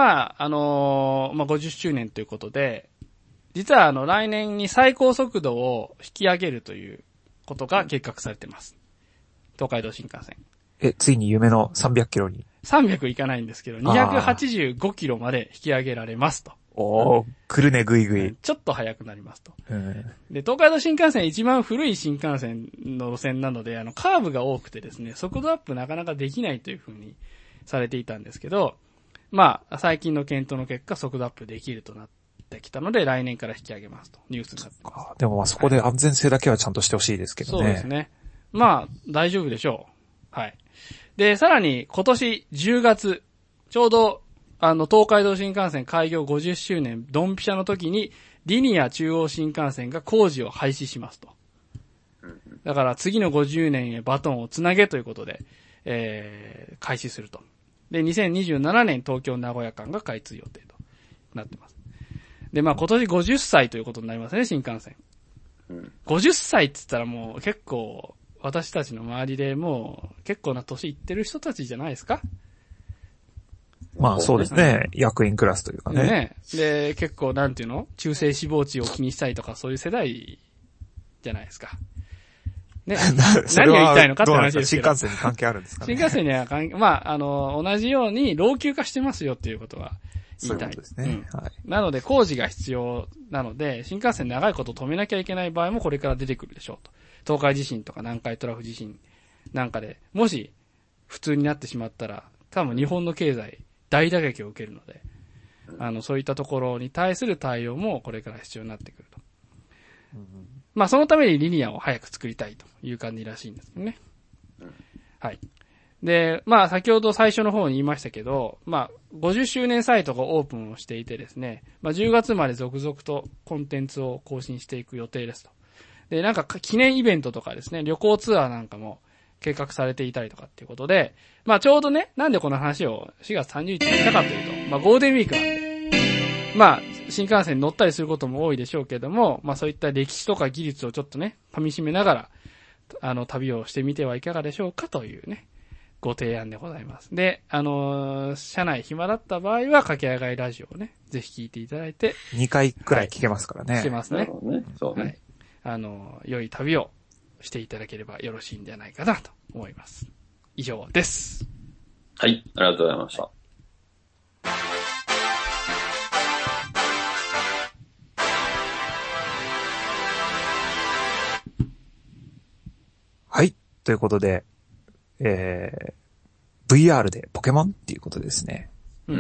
50周年ということで、実は来年に最高速度を引き上げるということが計画されています。東海道新幹線。 ついに夢の300キロに。 300いかないんですけど、285キロまで引き上げられますと。 来るね、ぐいぐい。 ちょっと速くなりますと。で、東海道新幹線一番古い新幹線の路線なので、カーブが多くてですね、速度アップなかなかできないというふうにされていたんですけど、まあ、最近の検討の結果、速度アップできるとなってきたので、来年から引き上げますと、ニュースになってます。 でもまあそこで安全性だけはちゃんとしてほしいですけどね。 そうですね。まあ、大丈夫でしょう。はい。で、さらに今年10月、ちょうど、東海道新幹線開業50周年ドンピシャの時に、リニア中央新幹線が工事を廃止しますと。だから次の50年へバトンをつなげということで、開始すると。で、2027年東京名古屋間が開通予定となってます。で、まあ今年50歳ということになりますね、新幹線。50歳って言ったらもう結構、私たちの周りでもう結構な年いってる人たちじゃないですか？ まあそうですね。役員クラスというかね。 ね。で、結構なんていうの？中性脂肪値を気にしたりとかそういう世代じゃないですか。ね。何を言いたいのかって話ですけど。 新幹線に関係あるんですかね。 新幹線にはまあ、同じように老朽化してますよっていうことは言いたい。 そういうことですね。はい。 なので工事が必要なので、新幹線長いこと止めなきゃいけない場合もこれから出てくるでしょうと。東海地震とか南海トラフ地震なんかで、もし普通になってしまったら、多分日本の経済大打撃を受けるので、そういったところに対する対応もこれから必要になってくると。まあそのためにリニアを早く作りたいという感じらしいんですよね。はい。で、まあ先ほど最初の方に言いましたけど、まあ50周年サイトがオープンをしていてですね、まあ10月まで続々とコンテンツを更新していく予定ですと。で、なんか記念イベントとかですね、旅行ツアーなんかも計画されていたりとかっていうことで、まあちょうどね、なんでこの話を4月30日にしたかというと、まあゴールデンウィークなんで、まあ新幹線に乗ったりすることも多いでしょうけども、まあそういった歴史とか技術をちょっとね、噛み締めながら、旅をしてみてはいかがでしょうかというね、ご提案でございます。で、車内暇だった場合は、掛け上がりラジオをね、ぜひ聞いていただいて。 2回くらい聞けますからね。 聞けますね。 そうね。 はい。良い旅をしていただければよろしいんじゃないかなと思います。以上です。 はい、ありがとうございました。 はい。ということで、VR でポケモンっていうことですね。 うん。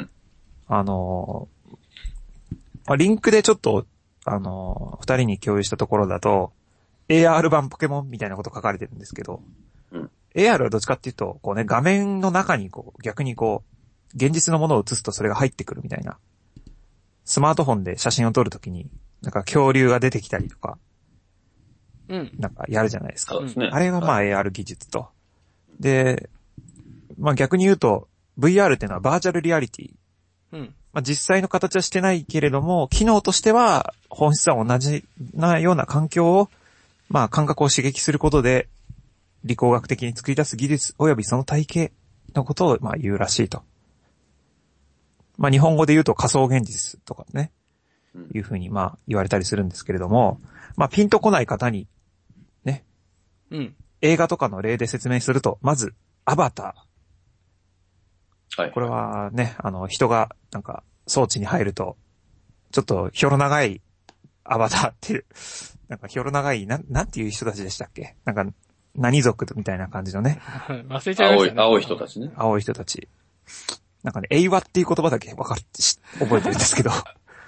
リンクでちょっと、二人に共有したところだと、AR 版ポケモンみたいなこと書かれてるんですけど、 AR はどっちかっていうと、こうね、画面の中にこう、逆にこう、現実のものを映すとそれが入ってくるみたいな。スマートフォンで写真を撮るときに、なんか恐竜が出てきたりとか、 うん。 なんかやるじゃないですか。 そうですね。 あれはまあ AR 技術と。で、まあ逆に言うと、VR っていうのはバーチャルリアリティ。 うん。 まあ実際の形はしてないけれども、機能としては本質は同じなような環境を、まあ感覚を刺激することで、理工学的に作り出す技術及びその体系のことをまあ言うらしいと。まあ日本語で言うと仮想現実とかね、いうふうにまあ言われたりするんですけれども、まあピンとこない方に、ね、 うん。 映画とかの例で説明すると、まず、アバター。 はい。 これはね、人がなんか装置に入ると、ちょっとひょろ長いアバターっていう、なんかひょろ長い、なんていう人たちでしたっけ？なんか、何族みたいな感じのね。 忘れちゃいましたね。 青い人たちね。 青い人たち。なんかね、英和っていう言葉だけ覚えてるんですけど。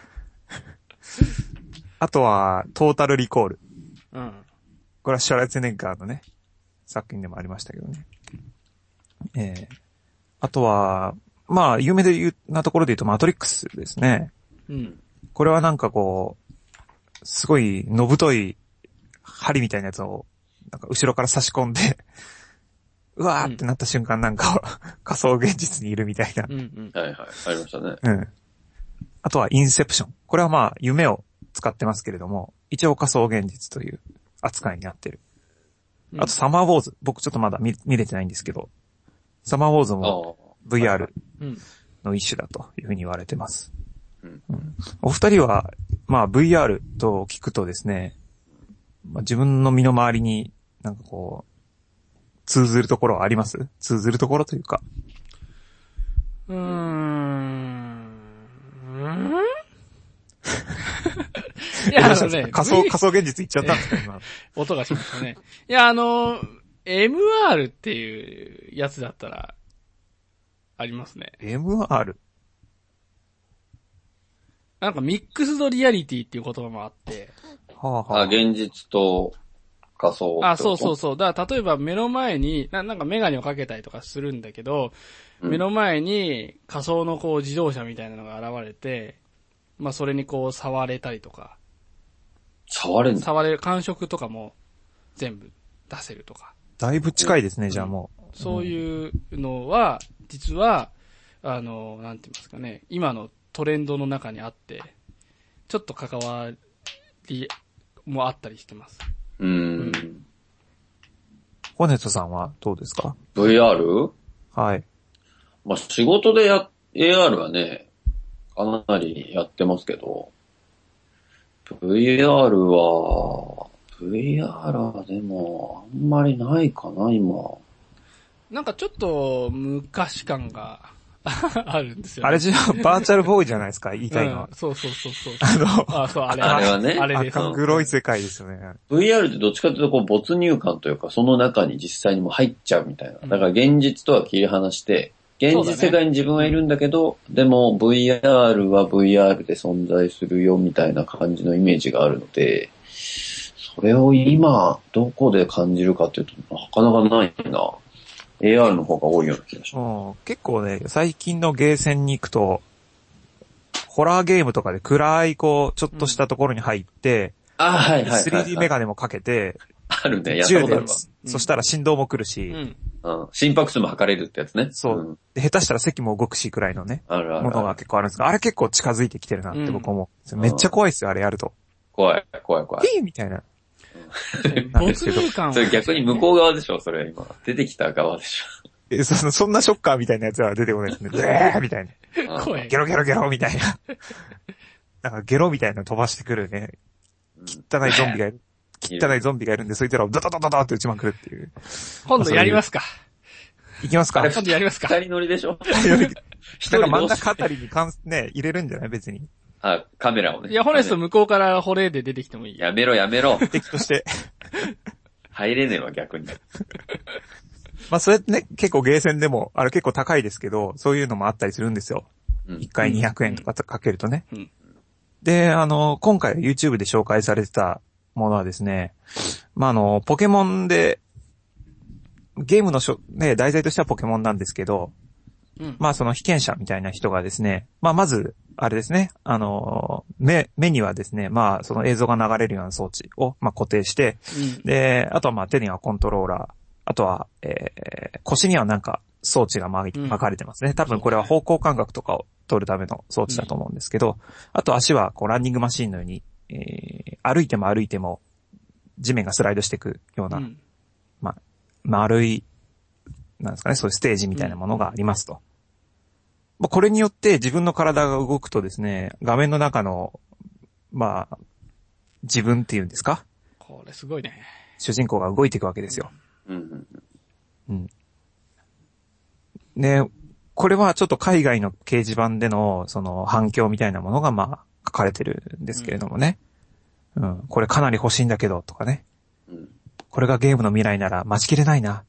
あとは、トータルリコール。 うん。 これはシュワルツェネッガーのね、作品でもありましたけどね。あとは、まあ、有名なところで言うとマトリックスですね。 うん。 これはなんかこう、すごいのぶとい針みたいなやつを、なんか後ろから差し込んで、うわーってなった瞬間なんか、仮想現実にいるみたいな。 うんうん。 はいはい。ありましたね。 うん。あとはインセプション。これはまあ、夢を使ってますけれども、一応仮想現実という扱いになってる。あとサマーウォーズ。僕ちょっとまだ見れてないんですけど、サマーウォーズも VR の一種だというふうに言われてます。お二人は、まあ VR と聞くとですね、まあ、自分の身の回りになんかこう、通ずるところはあります？通ずるところというか。 いや、ね、 仮想現実言っちゃったんですか、今。 音がしましたね。いや、MR っていうやつだったら、ありますね。 MR？ なんかミックスドリアリティっていう言葉もあって。 はあはあ、 現実と仮想。 そうそうそう。だから例えば目の前に、なんかメガネをかけたりとかするんだけど、目の前に仮想のこう自動車みたいなのが現れて、まあそれにこう触れたりとか。 触れる感触とかも全部出せるとか。 だいぶ近いですね、じゃあもう。 そういうのは、実は、なんて言いますかね、今のトレンドの中にあって、ちょっと関わりもあったりしてます。 ホネットさんはどうですか？ VR？ はい。 まあ、仕事でAR はね、かなりやってますけど、VR はでも、あんまりないかな、今。 なんかちょっと、昔感があるんですよね。 あれじゃ、バーチャルボーイじゃないですか、言いたいのは。 そうそう。 あれはね。 あれです。 赤黒い世界ですよね。 VR ってどっちかというとこう没入感というか、その中に実際にも入っちゃうみたいな。だから現実とは切り離して、現実世界に自分はいるんだけど、でも VR は VR で存在するよみたいな感じのイメージがあるので、それを今、どこで感じるかっていうと、なかなかないな。AR の方が多いような気がします。結構ね、最近のゲーセンに行くと、ホラーゲームとかで暗いこう、ちょっとしたところに入って、 はいはいはい。 3D メガネもかけて、 あるね、やったことあるわ。 そしたら振動も来るし、 心拍数も測れるってやつね。 そう。で下手したら席も動くしくらいのね、ものが結構あるんですが、あれ結構近づいてきてるなって僕思う。めっちゃ怖いですよ、あれやると。 怖い。 みたいな。 没入感それ逆に向こう側でしょ、それ今。出てきた側でしょ。そんなショッカーみたいなやつは出てこないですね。みたいな。 怖い。 ゲロゲロゲロみたいな。なんかゲロみたいなの飛ばしてくるね。汚いゾンビがいるんで、そいつらをドドドドドって撃ちまくるっていう。 今度やりますか。 行きますか。 今度やりますか。 二人乗りでしょ？ なんか真ん中あたりにね、入れるんじゃない別に。 カメラをね。 いや、ホネスト向こうからホレーで出てきてもいい。 やめろ。 敵として。 入れねえわ、逆に。 まあ、それってね、結構ゲーセンでも、あれ結構高いですけど、そういうのもあったりするんですよ。1回200円とかかけるとね。で、今回 YouTube で紹介されてたものはですね、まあ、ポケモンで、 ゲームのね、題材としてはポケモンなんですけど、まあその被験者みたいな人がですね、まあまず、あれですね、目にはですね、まあその映像が流れるような装置をまあ固定して、で、あとはまあ手にはコントローラー、あとは、腰にはなんか装置が巻かれてますね。多分これは方向感覚とかを取るための装置だと思うんですけど、あと足はこうランニングマシーンのように、歩いても地面がスライドしていくような、まあ、丸い、なんですかね、そういうステージみたいなものがありますと。まあ、これによって自分の体が動くとですね、画面の中の、まあ、自分っていうんですか？ これすごいね。 主人公が動いていくわけですよ。ね、これはちょっと海外の掲示板でのその反響みたいなものがまあ書かれてるんですけれどもね。これかなり欲しいんだけどとかね。これがゲームの未来なら待ちきれないな。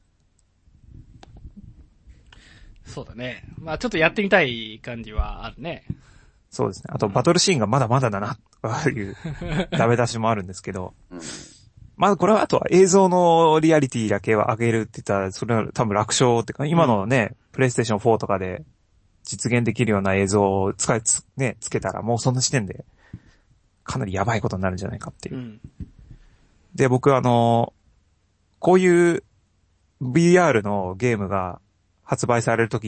そうだね。まあちょっとやってみたい感じはあるね。 そうですね。あとバトルシーンがまだまだだな、というダメ出しもあるんですけど。まずこれはあとは映像のリアリティだけは上げるって言ったら、それは多分楽勝っていうか、今のね、プレイステーション4とかで実現できるような映像をつけたらもうその時点でかなりやばいことになるんじゃないかっていう。で、僕こういう VR のゲームが発売されるときって、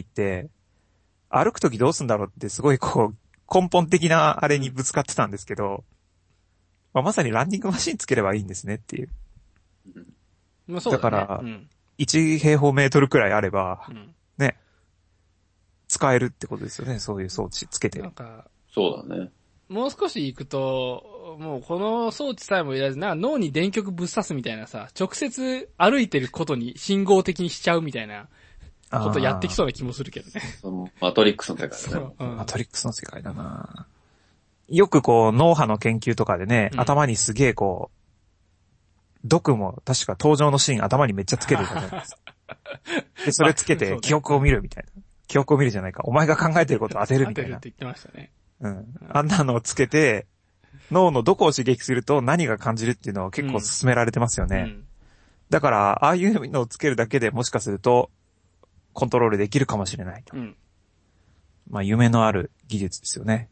歩くときどうすんだろうってすごいこう、根本的なあれにぶつかってたんですけど、まあ、まさにランニングマシンつければいいんですねっていう。 まあそうだね。 だから、1平方メートルくらいあれば、ね、使えるってことですよね、そういう装置つけて。 なんか、 そうだね。 もう少し行くと、もうこの装置さえもいらず、脳に電極ぶっ刺すみたいなさ、直接歩いてることに信号的にしちゃうみたいなことやってきそうな気もするけどね。 マトリックスの世界だね。 マトリックスの世界だな。よくこう脳波の研究とかでね、頭にすげえこう、毒も確か登場のシーン頭にめっちゃつけるじゃないですか。で、それつけて記憶を見るみたいな。記憶を見るじゃないか。お前が考えてることを当てるみたいな。 当てるって言ってましたね。 あんなのをつけて、脳のどこを刺激すると何が感じるっていうのを結構勧められてますよね。だから、ああいうのをつけるだけでもしかすると、コントロールできるかもしれないと。まあ、夢のある技術ですよね。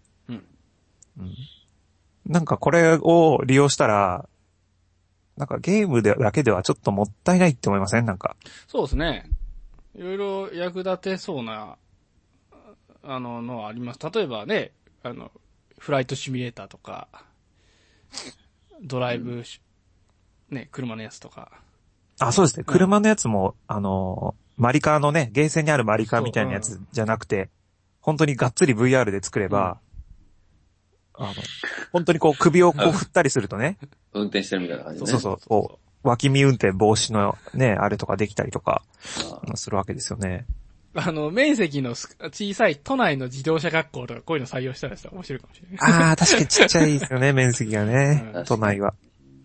なんかこれを利用したら、なんかゲームだけではちょっともったいないって思いません？なんか。 そうですね。いろいろ役立てそうな、のはあります。例えばね、フライトシミュレーターとか、ドライブ、ね、車のやつとか。 あ、そうですね。車のやつも、マリカーのね、ゲーセンにあるマリカーみたいなやつじゃなくて、本当にがっつり VR で作れば、本当にこう首をこう振ったりするとね。 運転してるみたいな感じね。 そう。脇見運転防止のね、あれとかできたりとか、するわけですよね。 面積の小さい都内の自動車学校とかこういうの採用したら面白いかもしれない。 ああ、確かにちっちゃいですよね、面積がね、都内は。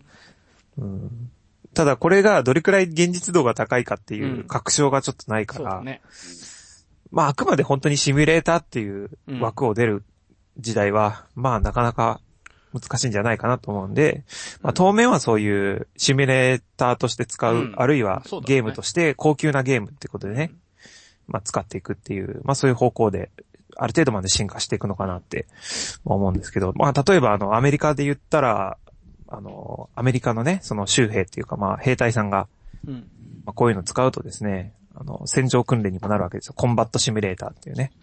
ただこれがどれくらい現実度が高いかっていう確証がちょっとないから、まああくまで本当にシミュレーターっていう枠を出る時代は、まあなかなか難しいんじゃないかなと思うんで、まあ当面はそういうシミュレーターとして使う、あるいはゲームとして高級なゲームってことでね、まあ使っていくっていう、まあそういう方向で、ある程度まで進化していくのかなって思うんですけど、まあ例えばアメリカで言ったら、アメリカのね、その州兵っていうかまあ兵隊さんが、まあこういうのを使うとですね、戦場訓練にもなるわけですよ。コンバットシミュレーターっていうね。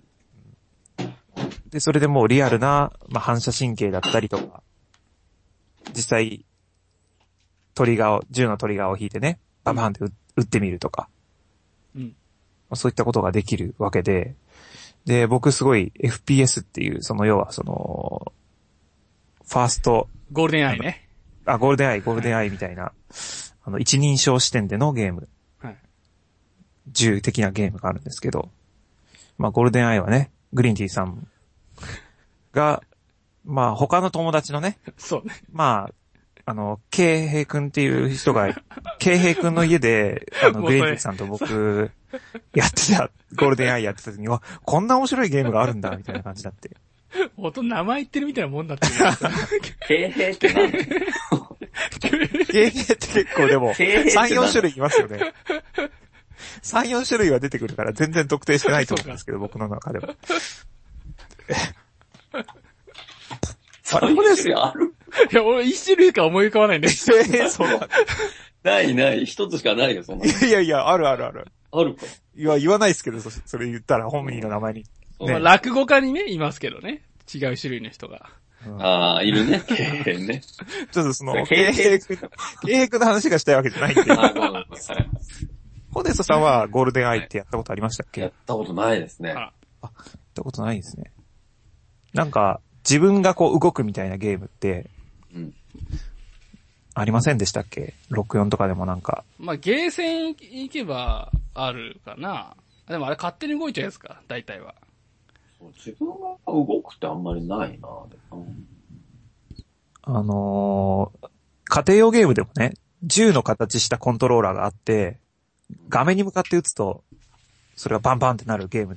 で、それでもうリアルな、まあ、反射神経だったりとか、実際、銃のトリガーを引いてね、ババンって撃ってみるとか、まあ、そういったことができるわけで、で、僕すごい FPS っていう、要はファースト、 ゴールデンアイね。 ゴールデンアイみたいな、一人称視点でのゲーム、銃的なゲームがあるんですけど、まあ、ゴールデンアイはね、グリーンティーさんが、まあ他の友達のね、 そうね。 まあ、慶平くんっていう人が、慶平くんの家で、グリーンティーさんと僕、やってた、ゴールデンアイやってた時には、こんな面白いゲームがあるんだ、みたいな感じだって。 ほとんど名前言ってるみたいなもんだってる。 慶平って何？ 急ゲゲって結構でも、3、4種類いますよね。3、4種類は出てくるから全然特定してないと思うんですけど、僕の中でも。 3、4種類ある？ いや、俺1種類しか思い浮かばないんで。 そうない。一つしかないよ、そんな。 いや、ある。 あるか。 言わないですけど、それ言ったら本人の名前に。 まあ、落語家にね、いますけどね。違う種類の人が。 ああ、いるね。経営ね。 ちょっと経営の話がしたいわけじゃないんで。ホネストさんはゴールデンアイってやったことありましたっけ？ やったことないですね。 やったことないですね。なんか、自分がこう動くみたいなゲームって、ありませんでしたっけ？64とかでもなんか。 まあ、ゲーセン行けばあるかな。でもあれ勝手に動いちゃうやつか、大体は。 自分が動くってあんまりないな。 家庭用ゲームでもね、銃の形したコントローラーがあって、画面に向かって撃つと、それがバンバンってなるゲームって、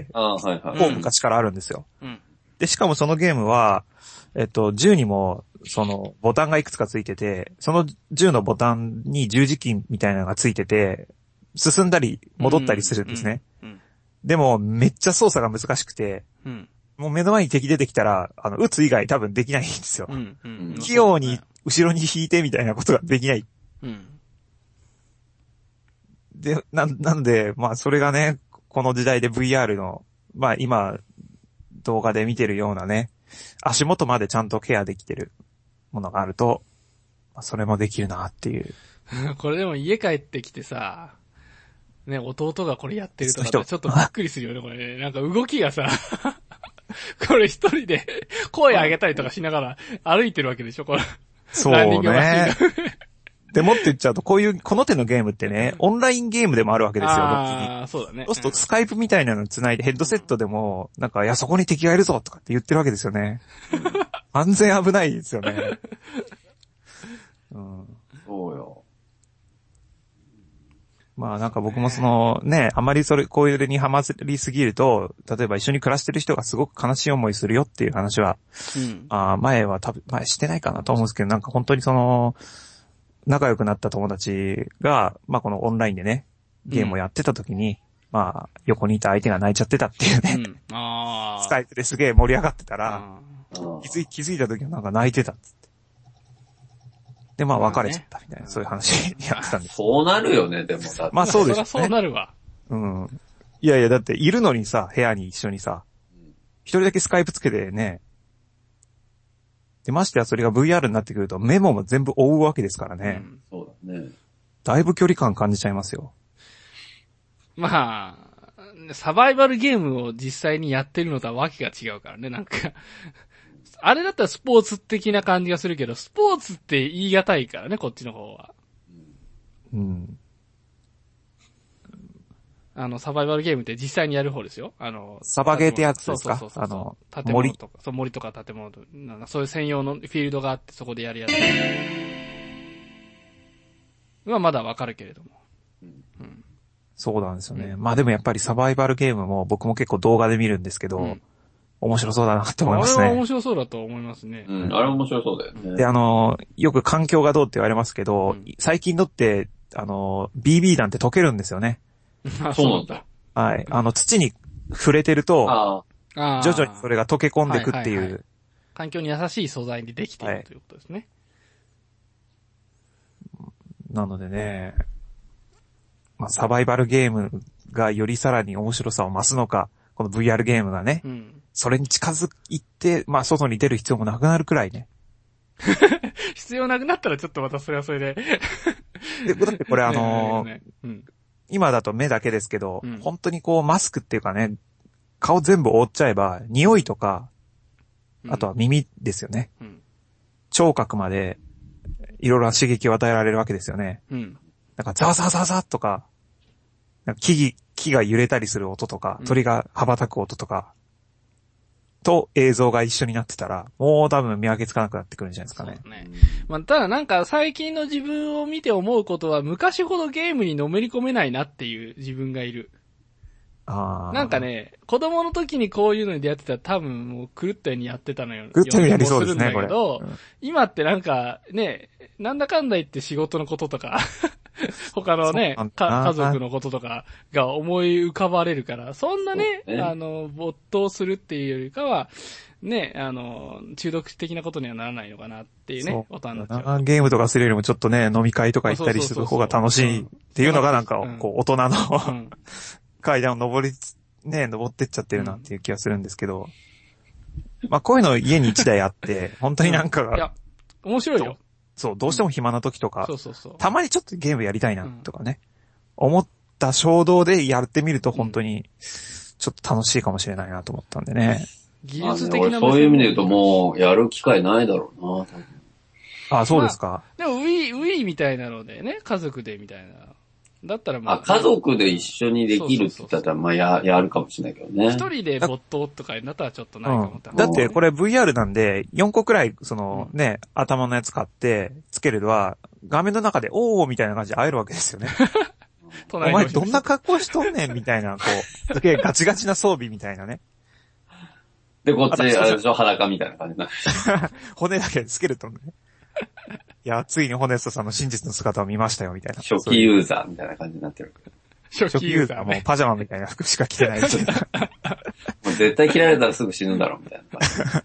昔からあるんですよ。で、しかもそのゲームは、銃にも、ボタンがいくつかついてて、その銃のボタンに十字キーみたいなのがついてて、進んだり戻ったりするんですね。でも、めっちゃ操作が難しくて、もう目の前に敵出てきたら、撃つ以外多分できないんですよ。器用に後ろに引いてみたいなことができない。で、なんで、まあそれがね、この時代で VR の、まあ今、動画で見てるようなね、足元までちゃんとケアできてるものがあると、まあ、それもできるなっていう。 これでも家帰ってきてさ、ね、弟がこれやってるとかちょっとびっくりするよね、これね。なんか動きがさ、これ一人で声上げたりとかしながら歩いてるわけでしょ、これ。 そうね。でもって言っちゃうと、この手のゲームってね、オンラインゲームでもあるわけですよ、 ああ、そうだね。 そうするとスカイプみたいなの繋いでヘッドセットでも、なんか、いや、そこに敵がいるぞとかって言ってるわけですよね。安全危ないですよね。 そうよ。 まあなんか僕もあまりこういうのにハマりすぎると、例えば一緒に暮らしてる人がすごく悲しい思いするよっていう話は、前してないかなと思うんですけど、なんか本当に仲良くなった友達が、まあこのオンラインでね、ゲームをやってた時に、まあ横にいた相手が泣いちゃってたっていうね、スカイプですげえ盛り上がってたら、気づいた時はなんか泣いてたっつって。で、まあ別れちゃったみたいな、そういう話やってたんです。 そうなるよね、でもさ。 まあそうですね。 そうなるわ。 いや、だっているのにさ、部屋に一緒にさ、一人だけスカイプつけてね、で、ましてやそれが VR になってくるとメモも全部追うわけですからね。 そうだね。 だいぶ距離感感じちゃいますよ。 まあ、サバイバルゲームを実際にやってるのとはわけが違うからね、なんか。あれだったらスポーツ的な感じがするけど、スポーツって言い難いからね、こっちの方は。サバイバルゲームって実際にやる方ですよ。 サバゲーってやつですか？ 建物とか、森とか建物とか、そういう専用のフィールドがあってそこでやるやつ。はまだわかるけれども。 そうなんですよね。まあでもやっぱりサバイバルゲームも僕も結構動画で見るんですけど、面白そうだなって思いますね。 あれは面白そうだと思いますね。 あれ面白そうだよね。 で、よく環境がどうって言われますけど、最近のって、BB 弾って溶けるんですよね。 そうなんだ。 はい。土に触れてると、徐々にそれが溶け込んでくっていう。 環境に優しい素材にできているということですね。 なのでね、まあ、サバイバルゲームがよりさらに面白さを増すのか、この VR ゲームがね、それに近づいて、まあ、外に出る必要もなくなるくらいね。 必要なくなったらちょっとまたそれはそれで。 だってこれ今だと目だけですけど、本当にこうマスクっていうかね、顔全部覆っちゃえば、匂いとか、あとは耳ですよね。聴覚まで、いろいろな刺激を与えられるわけですよね。なんかザーザーザーザーとか、なんか木が揺れたりする音とか、鳥が羽ばたく音とか、と映像が一緒になってたら、もう多分見分けつかなくなってくるんじゃないですかね。 そうね。まあ、ただなんか最近の自分を見て思うことは、昔ほどゲームにのめり込めないなっていう自分がいる。なんかね、子供の時にこういうのに出会ってたら多分もう狂ったようにやってたのよ。 狂ったようにやりそうですね、これ。 今ってなんかね、 なんだかんだ言って仕事のこととか、他のね、家族のこととかが思い浮かばれるから、そんなね、没頭するっていうよりかは、ね、中毒的なことにはならないのかなっていうね、ことになっちゃう。 ゲームとかするよりもちょっとね、飲み会とか行ったりする方が楽しいっていうのがなんか、こう、大人の階段を登ってっちゃってるなっていう気がするんですけど、まあこういうの家に一台あって、本当になんか、 いや、面白いよ。 そう、どうしても暇な時とか、 そう。 たまにちょっとゲームやりたいなとかね、思った衝動でやってみると本当に、ちょっと楽しいかもしれないなと思ったんでね。 技術的なそういう意味で言うともう、やる機会ないだろうな。 あ、そうですか。 でも Wii みたいなのでね、家族でみたいな。だったらまあ。 家族で一緒にできるって言ったら、まあやるかもしれないけどね。 一人で没頭とかになったらちょっとないかも。 だってこれ VR なんで、4個くらい、頭のやつ買って、つければ、画面の中で、おーみたいな感じで会えるわけですよね。お前どんな格好しとんねんみたいな、こう、すげえガチガチな装備みたいなね。 で、こっち、あれでしょ、裸みたいな感じになる。 骨だけつけるとね。いや、ついにホネストさんの真実の姿を見ましたよ、みたいな。 初期ユーザーみたいな感じになってる。 初期ユーザーもうパジャマみたいな服しか着てないみたいな。 もう絶対切られたらすぐ死ぬだろう、みたいな感じ。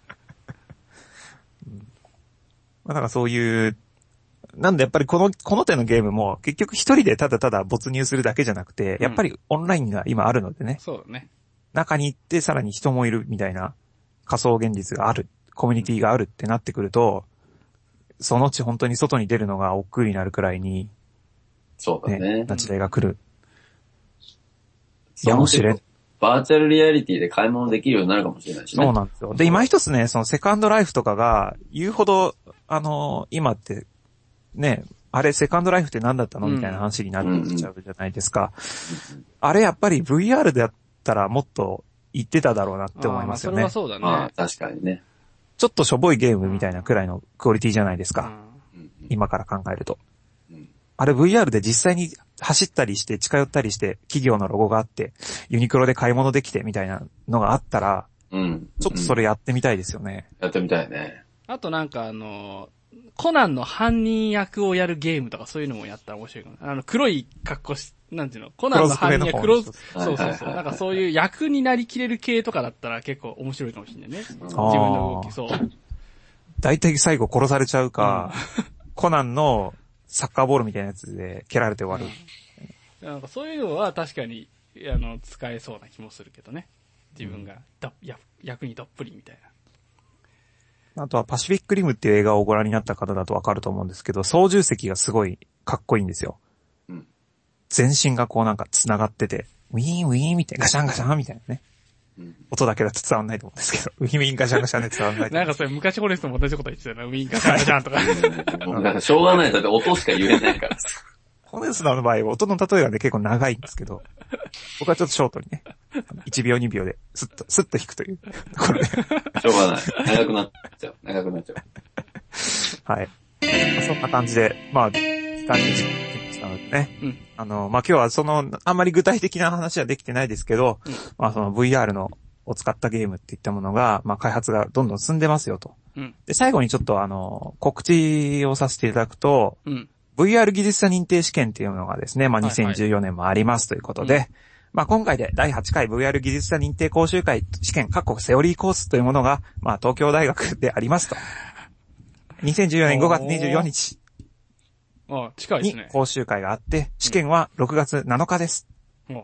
まあなんかそういう、なんでやっぱりこの手のゲームも結局一人でただただ没入するだけじゃなくて、やっぱりオンラインが今あるのでね。 そうだね。 中に行ってさらに人もいるみたいな仮想現実がある、コミュニティがあるってなってくると、そのうち本当に外に出るのが億劫になるくらいに、 そうだね。 な時代が来る。 いやもしれん。バーチャルリアリティで買い物できるようになるかもしれないしね。 そうなんですよ。で、今一つね、そのセカンドライフとかが言うほど、今って、ね、あれセカンドライフって何だったのみたいな話になっちゃうじゃないですか。あれやっぱり VR だったらもっと言ってただろうなって思いますよね。 それはそうだね。 確かにね。 ちょっとしょぼいゲームみたいなくらいのクオリティじゃないですか。今から考えると。あれ VR で実際に走ったりして近寄ったりして企業のロゴがあってユニクロで買い物できてみたいなのがあったら、ちょっとそれやってみたいですよね。 やってみたいね。 あとなんかコナンの犯人役をやるゲームとかそういうのもやったら面白いかな。黒い格好なんていうのコナンの犯人役そう。なんかそういう役になりきれる系とかだったら結構面白いかもしれないね。自分の動き、そう。 大体最後殺されちゃうか、コナンのサッカーボールみたいなやつで蹴られて終わる。 なんかそういうのは確かに、使えそうな気もするけどね。自分が役にどっぷりみたいな。 あとはパシフィックリムっていう映画をご覧になった方だとわかると思うんですけど、操縦席がすごいかっこいいんですよ。全身がこうなんか繋がってて、ウィーンウィーンみたいな、ガシャンガシャンみたいなね。音だけだと伝わんないと思うんですけど、ウィーンウィーンガシャンガシャンで伝わんない。 なんかそれ昔ホネストも同じこと言ってたよな、ウィーンガシャンガシャンとか。 なんかしょうがない。だって音しか言えないから。 ホネストの場合、音の例えがね結構長いんですけど、僕はちょっとショートにね、1秒2秒でスッと弾くというところで。 しょうがない。長くなっちゃう。 はい。そんな感じで、まあ、期間に時間したのでね。まあ今日はあんまり具体的な話はできてないですけど、まあその VR を使ったゲームっていったものが、まあ開発がどんどん進んでますよと。で、最後にちょっと告知をさせていただくと、VR 技術者認定試験っていうのがですね、まあ2014年もありますということで、まあ今回で第8回 VR 技術者認定講習会試験セオリーコースというものが、まあ東京大学でありますと。2014年5月24日。 近いですね。 に講習会があって、試験は6月7日です。ま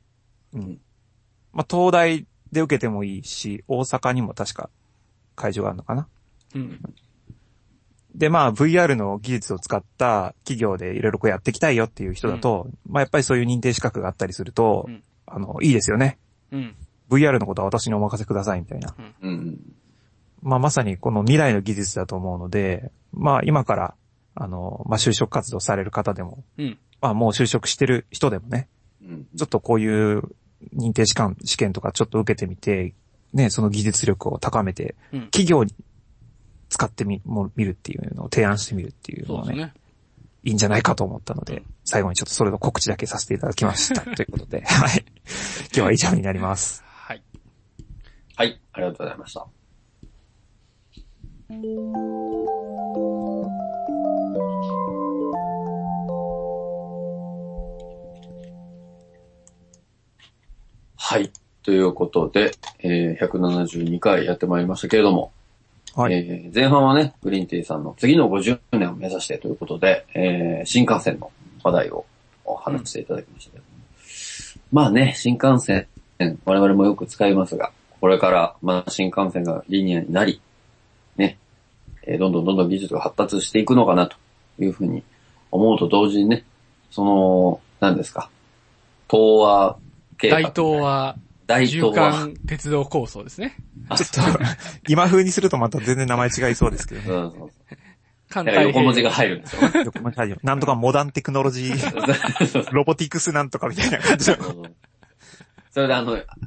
あ東大で受けてもいいし、大阪にも確か会場があるのかな。で、まあ VR の技術を使った企業でいろいろこうやっていきたいよっていう人だと、まあやっぱりそういう認定資格があったりすると、いいですよね。VR のことは私にお任せくださいみたいな。まあまさにこの未来の技術だと思うので、まあ今から、まあ就職活動される方でも、まあもう就職してる人でもね、ちょっとこういう認定試験とかちょっと受けてみて、ね、その技術力を高めて、企業に使ってみるっていうのを提案してみるっていうのはね、いいんじゃないかと思ったので、最後にちょっとそれの告知だけさせていただきました。ということで、はい。今日は以上になります。 はい。 はい、ありがとうございました。 ということで、172回やってまいりましたけれども、 はい。 前半はね、グリーンティーさんの次の50年を目指してということで、新幹線の話題を話していただきましたけど、まあね、新幹線、我々もよく使いますが、これからまあ新幹線がリニアになり、ね、どんどん技術が発達していくのかなというふうに思うと同時にね、何ですか、東亜計画。 大東亜縦貫鉄道構想ですね。 ちょっと、今風にするとまた全然名前違いそうですけどね。 そう簡単に横文字が入るんですよね。 横文字入る。なんとかモダンテクノロジー、ロボティクスなんとかみたいな感じの。 それで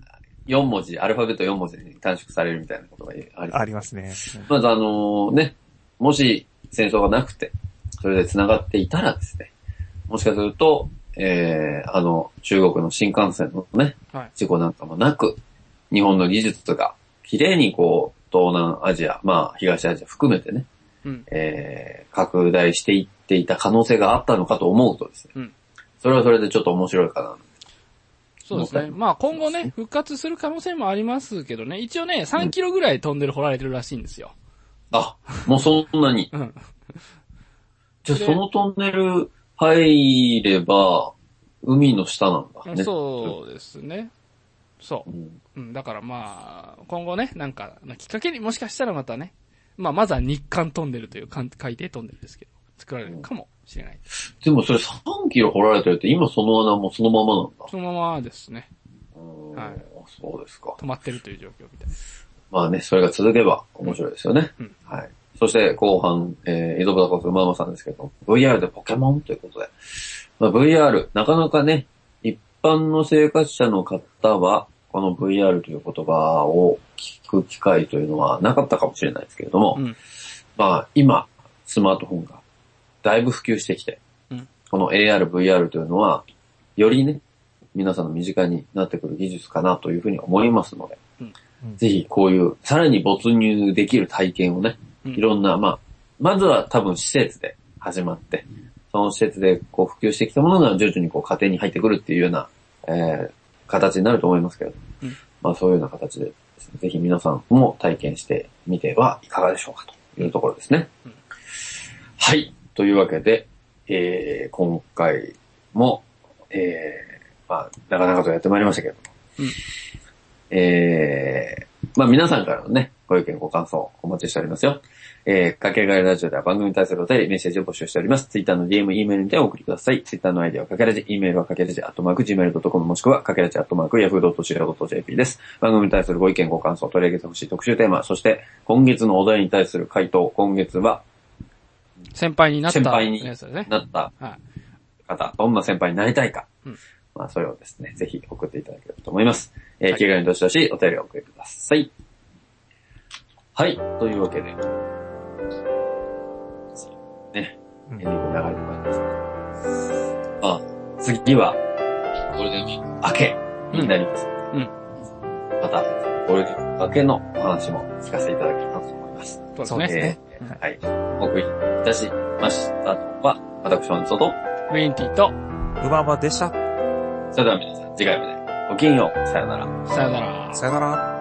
4文字、アルファベット4文字に短縮されるみたいなことがありますね。 まずね、もし戦争がなくて、それで繋がっていたらですね、もしかすると、中国の新幹線のね、事故なんかもなく、日本の技術が綺麗に東南アジア、まあ東アジア含めてね、拡大していっていた可能性があったのかと思うとですね、それはそれでちょっと面白いかな。 そうですね。まあ今後ね、復活する可能性もありますけどね、一応ね、3キロぐらいトンネル掘られてるらしいんですよ。 あ、もうそんなに。じゃあそのトンネル入れば、海の下なんだね。 そうですね。そう。だからまあ、今後ね、なんか、きっかけにもしかしたらまたね、まあまずは日韓トンネルという海底トンネルですけど、作られるかもしれない。 でもそれ3キロ掘られてるって今その穴もそのままなんだ。 そのままですね。 はい。そうですか。 止まってるという状況みたいです。 まあね、それが続けば面白いですよね。はい。そして後半、井戸端こと馬場さんですけど、VR でポケモンということで、まあ、VR、なかなかね、一般の生活者の方は、この VR という言葉を聞く機会というのはなかったかもしれないですけれども、まあ今、スマートフォンがだいぶ普及してきて、この AR、VR というのは、よりね、皆さんの身近になってくる技術かなというふうに思いますので、ぜひこういうさらに没入できる体験をね、いろんな、まずは多分施設で始まって、その施設で普及してきたものが徐々に家庭に入ってくるっていうような、形になると思いますけど、まあそういうような形でですね、ぜひ皆さんも体験してみてはいかがでしょうかというところですね。はい。というわけで、今回も、まあなかなかとやってまいりましたけれども、まあ皆さんからのね、ご意見ご感想お待ちしておりますよ。かけがえラジオでは番組に対するお便り、メッセージを募集しております。Twitter の DM、E メールにてお送りください。Twitter のアイディアはかけらじ、E メールはかけらじ、@gmail.com もしくはかけらじ、@yahoo.co.jp です。番組に対するご意見ご感想、取り上げてほしい特集テーマ、そして今月のお題に対する回答、今月は、 先輩になった方、どんな先輩になりたいか。まあそれをですね、ぜひ送っていただければと思います。気軽にどしどしお便りをお送りください。はい、というわけで、ね、エンディング流れてまいりました。まあ、次は、ゴールデンウィーク明けになります。また、ゴールデンウィーク明けのお話も聞かせていただきたいと思います。 そうですね。 はい。お送りいたしましたのは、私はソと、 ウィンティと、 馬場でした。 それでは皆さん、次回までごきげんよう。さよなら。 さよなら。 さよなら。